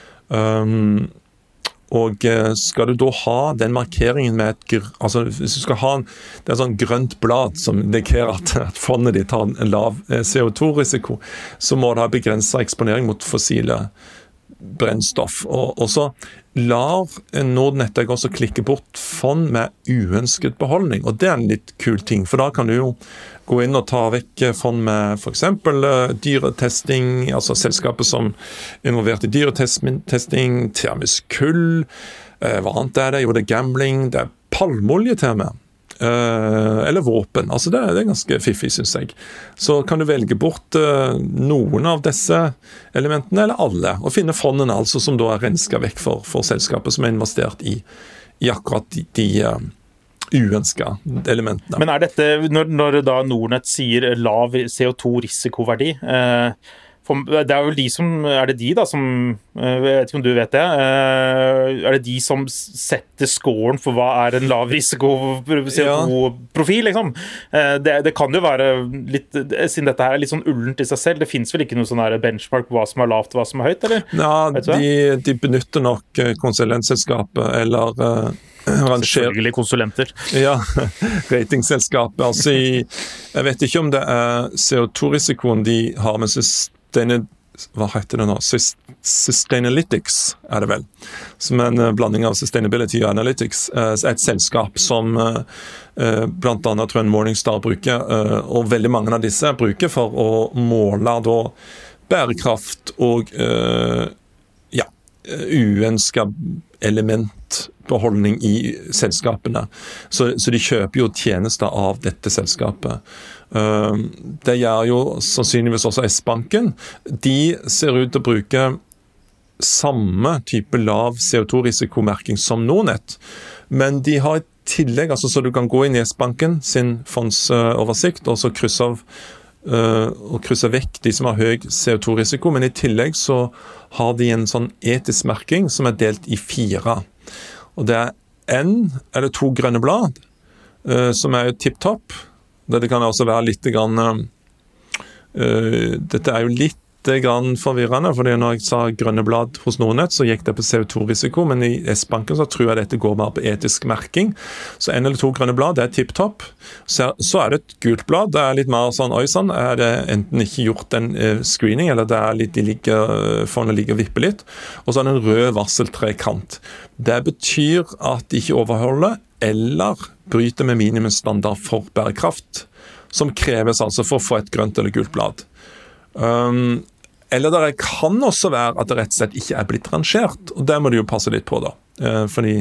Og skal du da ha den markeringen med altså hvis du skal ha det er sånn grønt blad som indikerer at fondet ditt har en lav CO2-risiko, så må det ha begrenset eksponering mot fossile brennstoff. Og så lar Nordnet deg også klikke bort fond med uønsket beholdning, og det er en litt kul ting, for da kan du jo gå inn og ta vekk fond med for eksempel dyretesting, altså selskaper som er involvert i dyretesting, termisk kull, hva annet er det? Jo, det er gambling, det er palmolje til og med. Eller våpen. Altså det er ganske fiffig, synes jeg. Så kan du velge bort noen av disse elementene, eller alle, og finne fondene altså som da er rensket vekk for selskapet som er investert i akkurat de uønskede elementene.
Men er dette, når da Nordnet sier lav CO2-risikoverdi, Det vel de som, det de da som, jeg vet ikke om du vet det, det de som setter scoren for hva en lav risiko CO2-profil, liksom? Det kan jo være litt, siden dette her litt sånn ullent i seg selv, det finnes vel ikke noe sånn her benchmark på hva som lavt og hva som høyt, eller?
Ja, de benytter nok konsulentselskapet, eller
selvfølgelig konsulenter.
Ja, ratingselskapet. Altså jeg vet ikke om det CO2-risikoen de har med hva heter det nå? Sustainalytics det vel, som en blanding av sustainability og analytics, et selskap som blant annet tror jeg Morningstar bruker, og veldig mange av disse bruker for å måle da bærekraft og uønsket elementbeholdning i selskapene. Så de kjøper jo tjenester av dette selskapet. Det gjør jo sannsynligvis også S-banken. De ser ut til å bruke samme type lav CO2-risikomerking som Nordnet, men de har i tillegg, altså så du kan gå inn i S-banken sin fondsoversikt og så krysse vekk de som har høy CO2-risiko, men i tillegg så har de en sånn etisk merking som delt i 4. Og det 1 eller 2 grønne blad, som jo tipp-topp. Det kan også være litt grann, dette jo litt grann forvirrende, fordi når jeg sa grønne blad hos Nordnet, så gikk det på CO2-risiko, men i S-banken så tror jeg dette går bare på etisk merking. Så 1 eller 2 grønne blad, det tipp-topp. Så det et gult blad, det litt mer sånn, oi sann, det enten ikke gjort en screening, eller det litt, fondet ligger og vipper litt, og så det en rød varseltrekant. Det betyr at de ikke overholder, eller bryter med minimumsstandard for bærekraft, som kreves altså for å få et grønt eller gult blad. Eller det kan også være at det rett og slett ikke blitt rangert, og det må du jo passe litt på da. Fordi,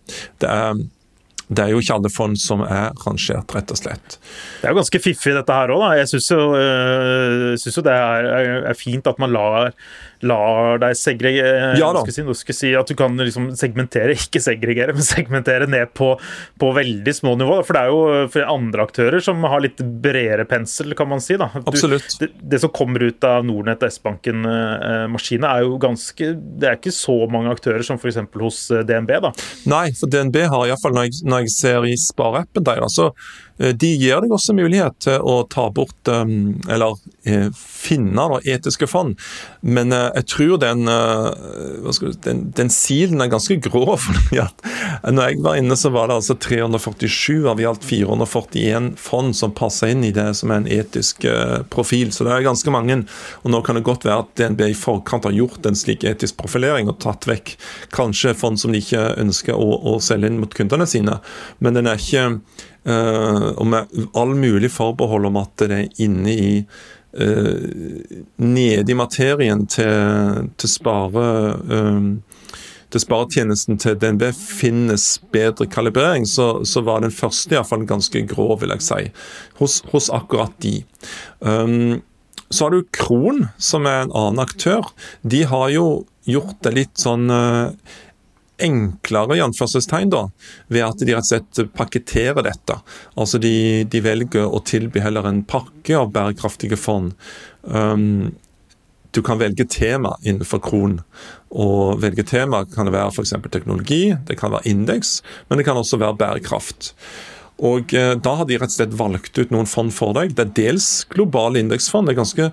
det jo ikke alle fond som rangert, rett og slett.
Det jo ganske fiffig dette her også da. Jeg synes jo det fint at man lar deg segregere, nå skal jeg si at du kan liksom segmentere, ikke segregere, men segmentere ned på veldig små nivå, for det jo for andre aktører som har litt bredere pensel, kan man si da.
Absolutt.
Det som kommer ut av Nordnet og S-banken-maskiner jo ganske, det ikke så mange aktører som for eksempel hos DNB da.
Nei, for DNB har i hvert fall, når jeg ser i spareappen der, altså, de gir deg også mulighet til å ta bort, eller finne etiske fond, men jeg tror den silen ganske grå, fordi at når jeg var inne så var det altså 347 av i alt 441 fond som passer inn i det som en etisk profil, så det ganske mange, og nå kan det godt være at DNB i forkant har gjort en slik etisk profilering og tatt vekk kanskje fond som de ikke ønsker å selge inn mot kundene sine, men den ikke og med all mulig forbehold om at det inne i nede i materien til sparetjenesten til DNB finnes bedre kalibrering, så var den første i hvert fall ganske grov, vil jeg si, hos akkurat de. Så har du Kron, som en annen aktør. De har jo gjort det litt sånn enklere i anførselstegn da, ved at de rett og slett pakketerer dette. Altså de velger å tilby heller en pakke av bærekraftige fond. Du kan velge tema innenfor Kron, og velge tema kan det være for eksempel teknologi, det kan være indeks, men det kan også være bærekraft. Og da har de rett og slett valgt ut noen fond for deg. Det dels globale indeksfond, det ganske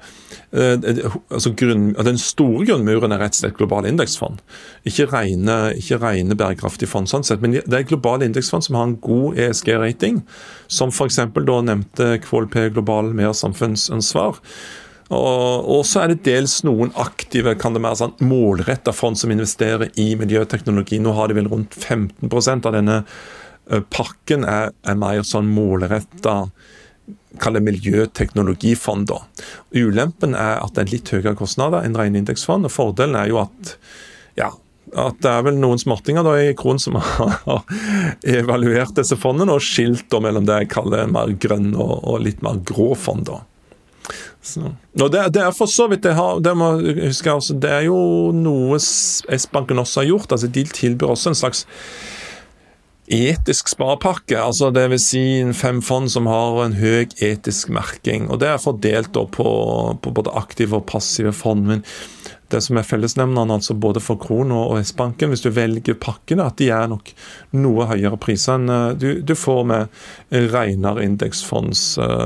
den store grunnmuren rett og slett globale indeksfond. Ikke rene bærekraftige fond sånn sett, men det globale indeksfond som har en god ESG-rating, som for eksempel da nevnte KLP Global mer samfunnsansvar. Og så det dels noen aktive, kan det være sånn målrettet fond som investerer i miljøteknologi. Nå har de vel rundt 15% av denne pakken mer sånn målrettet, kall det miljøteknologifond da. Ulempen at det litt høyere kostnader enn ren indeksfond, og fordelen jo at det vel noen smartinger da i Kron som har evaluert disse fondene og skilt da mellom det jeg kaller mer grønn og litt mer grå fond da. Så. Og det for så vidt det må huske, altså, det jo noe S-banken også har gjort, altså de tilbyr også en slags etisk sparepakke, altså det vil si 5 fond som har en høy etisk merking, og det fordelt da på både aktive og passive fond, men det som fellesnevneren, altså både for Kron og S-banken, hvis du velger pakken, at de nok noe høyere priser enn du får med renere indeksfonds,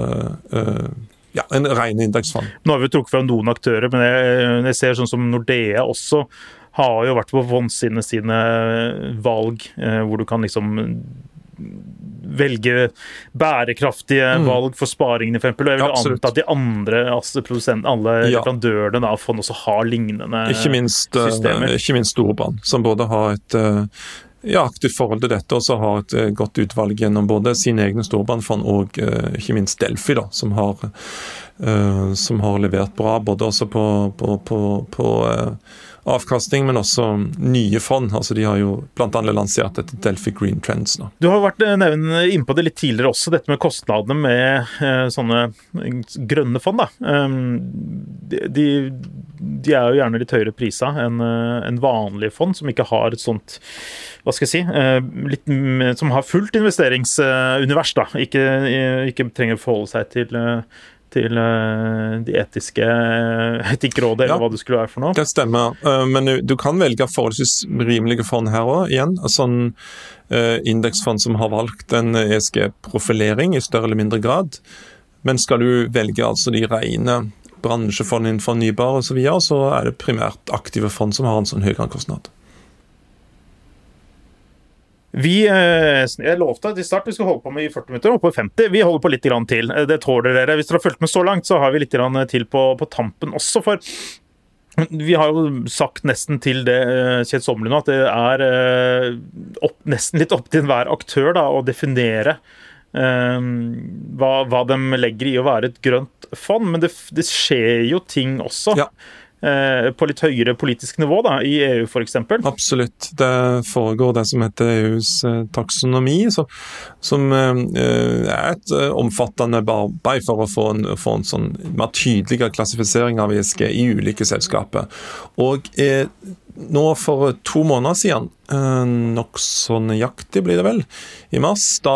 en ren indeksfond.
Nå har vi trukket fra noen aktører, men jeg ser sånn som Nordea også, har jo vært på fondsene sine valg, hvor du kan liksom velge bærekraftige valg for sparingen i eksempel. Jeg vil anta at de andre produsentene, alle leverandørene av fond også har lignende systemer.
Ikke minst Storebrand, som både har et aktivt forhold til dette, og så har et godt utvalg gjennom både sine egne Storebrand-fond og ikke minst Delphi, da, som har levert bra, både også på avkasting, men også nye fond. Altså de har jo blant annet lansert et Delphi Green Trends nå.
Du har vært inne på det litt tidligere også, dette med kostnadene med sånne grønne fond, da. De er jo gjerne litt høyere priser enn vanlige fond, som ikke har et sånt, hva skal jeg si, som har fullt investeringsunivers, da. Ikke trenger å forholde seg til de etikkrådet, eller hva det skulle være for noe.
Det stemmer, men du kan velge forholdsvis rimelige fond her også, igjen. Sånn indeksfond som har valgt en ESG-profilering i større eller mindre grad. Men skal du velge altså de rene bransjefond innenfor fornybar og så videre, så det primært aktive fond som har en sånn høyere kostnad.
Jeg lovte at i start vi skulle holde på med i 40 minutter, og på 50. Vi holder på litt grann til. Det tåler dere. Hvis dere har fulgt med så langt, så har vi litt grann til på tampen også, for vi har jo sagt nesten til det kjedsommelige nå, at det nesten litt opp til hver aktør da, å definere hva de legger i å være et grønt fond, men det skjer jo ting også. Ja. På litt høyere politisk nivå da, i EU for eksempel.
Absolutt. Det foregår det som heter EUs taksonomi, som et omfattende arbeid for å få en sånn mer tydeligere klassifisering av ESG i ulike selskaper. Og nå for 2 måneder siden, nok så nøyaktig blir det vel, i mars, da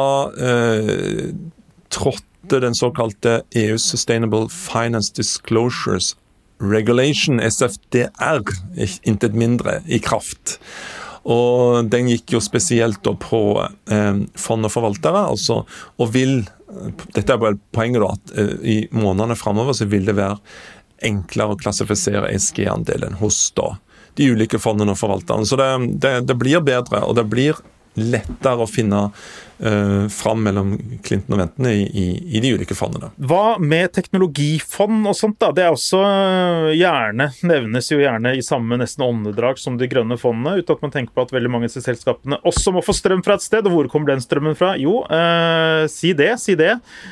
trådte den såkalte EU Sustainable Finance Disclosures Regulation, SFDR, intet mindre, i kraft. Og den gikk jo spesielt da på fond og forvaltere, altså, og dette bare poenget da, at i månedene fremover så vil det være enklere å klassifisere ESG-andelen hos da de ulike fondene og forvalterne. Så det blir bedre, og det blir lettere å finne fram mellom Clinton og ventene i de ulike fondene.
Hva med teknologifond og sånt da? Det også nevnes jo gjerne i samme nesten åndedrag som de grønne fondene, uten at man tenker på at veldig mange av disse selskapene også må få strøm fra et sted. Og hvor kommer den strømmen fra? Jo, si det.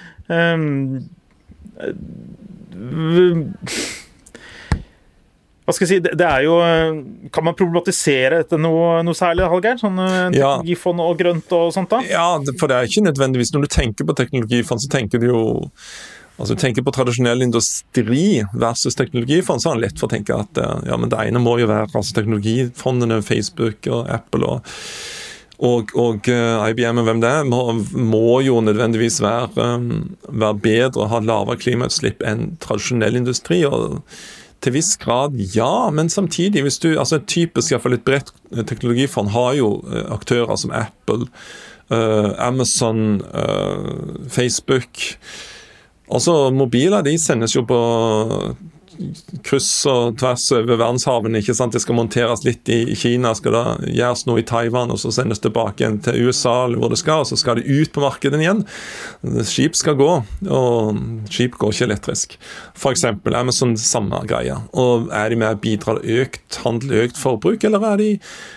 Hva skal jeg si, det jo, kan man problematisere dette noe særlig, Hallgeir? Sånn teknologifond og grønt og sånt da?
Ja, for det ikke nødvendigvis. Når du tenker på teknologifond, så tenker du jo, altså du tenker på tradisjonell industri versus teknologifond, så det lett for å tenke at men det ene må jo være altså teknologifondene, Facebook og Apple og IBM og hvem det må jo nødvendigvis være bedre og ha lavere klimautslipp enn tradisjonell industri, og til viss grad, ja, men samtidig, hvis du, altså typisk i hvert fall et bredt teknologifond har jo aktører som Apple, Amazon, Facebook. Altså mobiler, de sendes jo på kryss og tvers over verdenshavene, ikke sant? Det skal monteres litt i Kina, skal det gjøres noe i Taiwan, og så sendes det tilbake igjen til USA, eller hvor det skal, og så skal det ut på markedet igjen. Skip skal gå, og skip går ikke elektrisk. For eksempel, Amazon samme greie. Og de med å bidra til økt handel, økt forbruk, eller har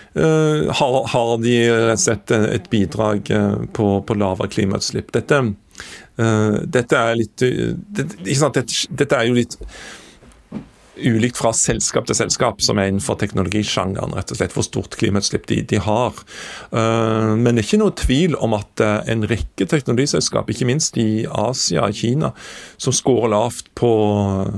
de rett og slett et bidrag på lavere klimautslipp? Dette litt, ikke sant? Dette jo litt ulikt fra selskap til selskap som innenfor teknologisjangeren, rett og slett hvor stort klimautslipp de har. Men det ikke noe tvil om at en rekke teknologiselskap, ikke minst i Asia og Kina, som skårer lavt på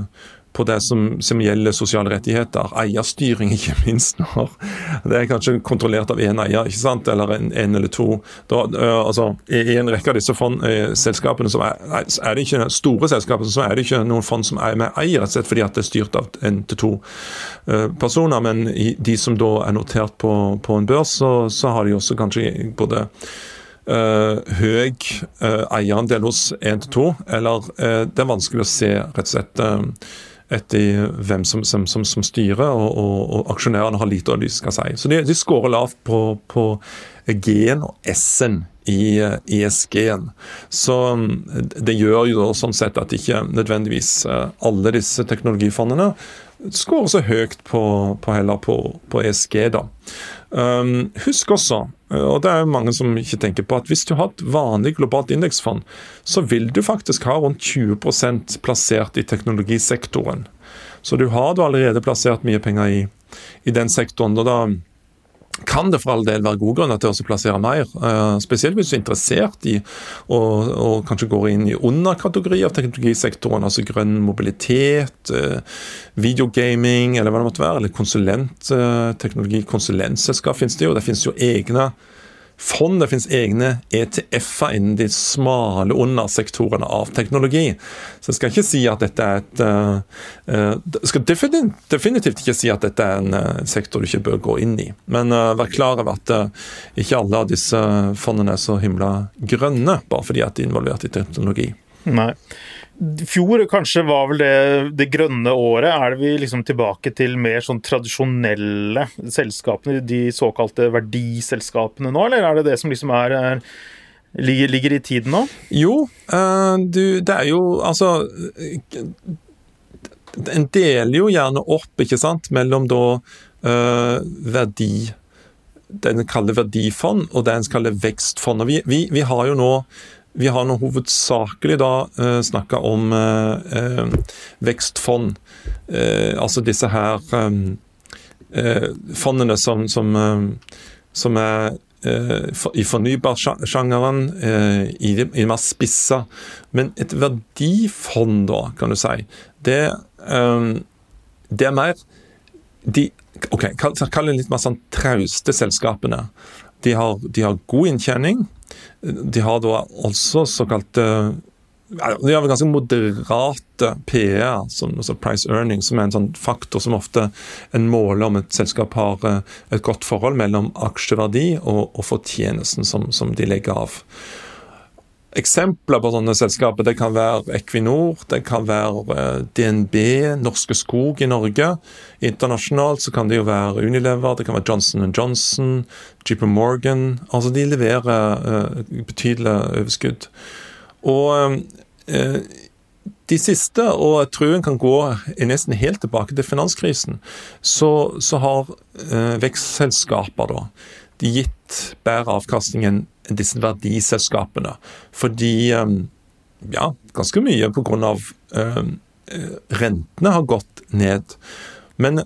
på det som gjelder sosiale rettigheter, eierstyring ikke minst nå. Det kanskje kontrollert av en eier, ikke sant, eller en eller to. Altså, i en rekke av disse selskapene så er det ikke store selskaper, så er det ikke noen fond som er med eier, rett og slett fordi at det er styrt av 1 til 2 personer, men de som da er notert på en børs, så har de også kanskje både høy eierandel hos 1 til 2, eller det er vanskelig å se rett og slett etter hvem som styrer, og aksjonærene har lite å de skal si. Så de skårer lavt på G-en og S-en i ESG-en. Så det gjør jo sånn sett at ikke nødvendigvis alle disse teknologifondene skårer så høyt heller på ESG da. Husk også, og det er mange som ikke tenker på, at hvis du har et vanlig globalt indeksfond, så vil du faktisk ha rundt 20% plassert i teknologisektoren. Så du har allerede plassert mye penger i den sektoren, og da kan det for all del være god grunn til å plassere mer, spesielt hvis du er interessert i og kanskje går inn i underkategori av teknologisektoren, altså grønn mobilitet, videogaming, eller hva det måtte være, eller konsulentteknologi, konsulentselskap finnes det jo. Det finnes jo egne fond, det finnes egne ETF-er innen de smale undersektorene av teknologi. Så jeg skal ikke si at dette er jeg skal definitivt ikke si at dette er en sektor du ikke bør gå inn i. Men vær klar over at ikke alle av disse fondene er så himla grønne, bare fordi at de er involvert i teknologi.
Nei. Fjor kanskje var vel det grønne året. Er det vi liksom tilbake til mer sånn tradisjonelle selskapene, de såkalte verdiselskapene nå, eller er det som liksom ligger i tiden nå?
Jo, det er jo, altså, en deler jo gjerne opp, ikke sant, mellom da den kaller verdifond, og den kaller vekstfond. Og vi har jo nå hovedsakelig da snakket om vekstfond, altså disse her fondene som er i fornybarsjangeren, i mer spissa. Men et verdifond da, kan du si, det er mer kall det litt mer sånn trauste selskapene. De har god inntjening. De har da også såkalte de har ganske moderate PE, som price earning, som er en sånn faktor som ofte en måler om et selskap har et godt forhold mellom aksjeverdi og fortjenesten som de legger av. Eksempler på sånne selskaper, det kan være Equinor, det kan være DNB, Norske Skog i Norge. Internasjonalt så kan det jo være Unilever, det kan være Johnson & Johnson, JP Morgan. Altså de leverer betydelig overskudd. Og de siste, og jeg tror en kan gå nesten helt tilbake til finanskrisen, så har vekstselskaper da, de gitt bedre avkastning enn disse verdiselskapene, fordi ganske mye på grunn av rentene har gått ned. Men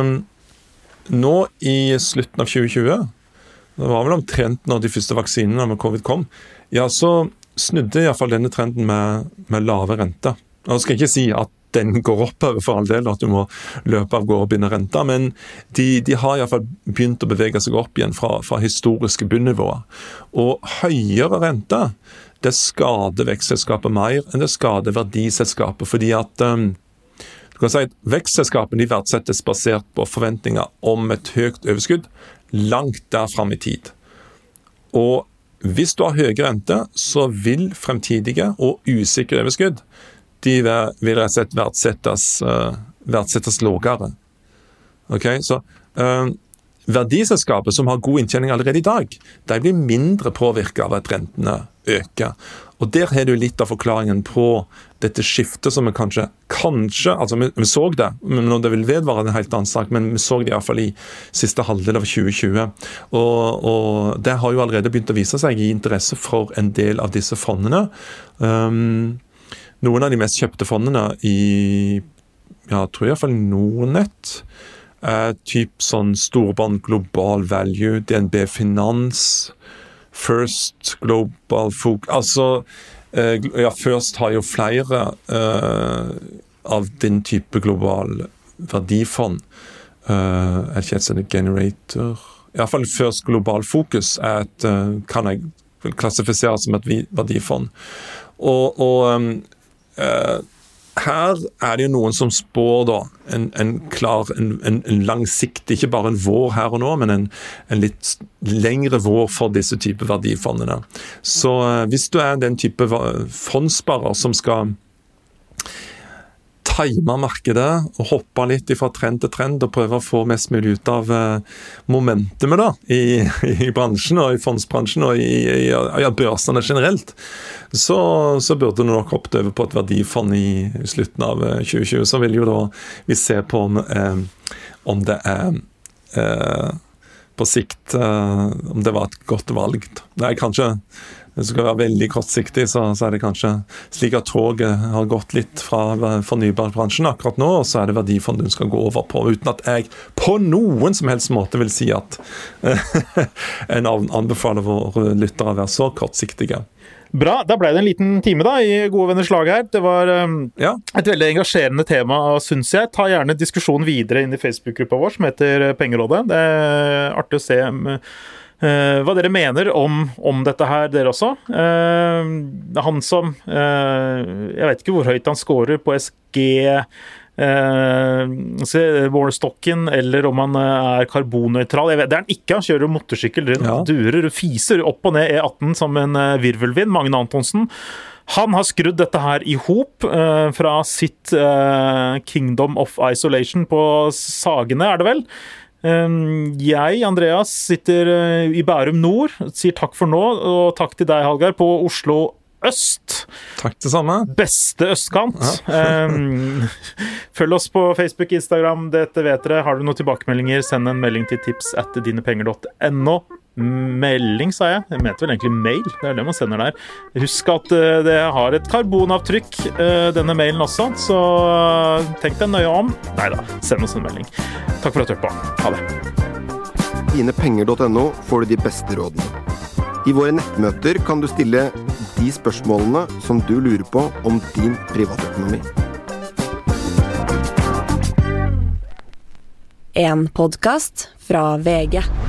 nå i slutten av 2020, det var vel omtrent når de første vaksinene med covid kom, så snudde i hvert fall denne trenden med lave renter. Og jeg skal ikke si at den går oppover for all del, at du må løpe av gårde og binde renta, men de har i hvert fall begynt å bevege seg opp igjen fra historiske bunnivåer. Og høyere rente, det skader vekstselskapet mer enn det skader verdiselskapet, fordi at du kan si at vekstselskapene de verdsettes basert på forventninger om et høyt overskudd langt der frem i tid. Og hvis du har høye rente, så vil fremtidige og usikre overskudd de vil rett og slett verdsettes lavere. Okay? Så verdiselskapet som har god inntjening allerede i dag, de blir mindre påvirket av at rentene øker. Og der har du litt av forklaringen på dette skiftet som vi kanskje, altså vi så det, men det vil vedvare en helt annen sak, men vi så det i hvert fall i siste halvdel av 2020. Og det har jo allerede begynt å vise seg i interesse for en del av disse fondene. Noen av de mest kjøpte fondene jeg tror i hvert fall Nordnet, typ sånn Storebrand Global Value, DNB Finans, First Global Focus, altså First har jo flere av den type global verdifond, ikke et sånt generator, i hvert fall First Global Focus kan jeg klassifisere som et verdifond. Og her det jo noen som spår da en langsiktig, ikke bare en vår her og nå, men en litt lengre vår for disse type verdifondene. Så hvis du den type fondsparer som skal time markedet og hoppe litt fra trend til trend og prøve å få mest mulig ut av momentumet da, i bransjen og i fondsbransjen og i børsene generelt, så burde du nok hoppe over på et verdifond i slutten av 2020. Så vil jo da vi se på om det på sikt, om det var et godt valg. Det kanskje hvis du skal være veldig kortsiktig, så det kanskje slik at toget har gått litt fra fornybarbransjen akkurat nå, og så det verdifond du skal gå over på, uten at jeg på noen som helst måte vil si at en anbefaler våre lyttere å være så kortsiktige.
Bra, da ble det en liten time da, i Gode Venners lag her. Det var et veldig engasjerende tema, synes jeg. Ta gjerne diskusjonen videre inn i Facebook-gruppa vår, som heter Pengerådet. Det artig å se hva dere mener om dette her, dere også. Han som, jeg vet ikke hvor høyt han scorer på SG, Warstocken, eller om han karbonnøytral. Jeg vet, det han ikke, han kjører motorsykkel rundt, durer, fiser opp og ned E18 som en virvelvind, Magne Antonsen. Han har skrudd dette her i hop fra sitt Kingdom of Isolation på Sagene, det vel? Jeg, Andreas, sitter i Bærum Nord, sier takk for nå, og takk til deg, Hallgeir, på Oslo Øst.
Takk det samme.
Beste østkant. Følg oss på Facebook, Instagram, dette vet dere. Har du noen tilbakemeldinger, send en melding til tips@dinepenger.no. Melding, sa jeg. Jeg mente vel egentlig mail. Det det man sender der. Husk at det har et karbonavtrykk, denne mailen også, så tenk deg nøye om. Neida, send oss en melding. Takk for at du hørte på. Ha det.
Dinepenger.no får du de beste rådene. I våre nettmøter kan du stille de spørsmålene som du lurer på om din privatøkonomi.
En podcast fra VG.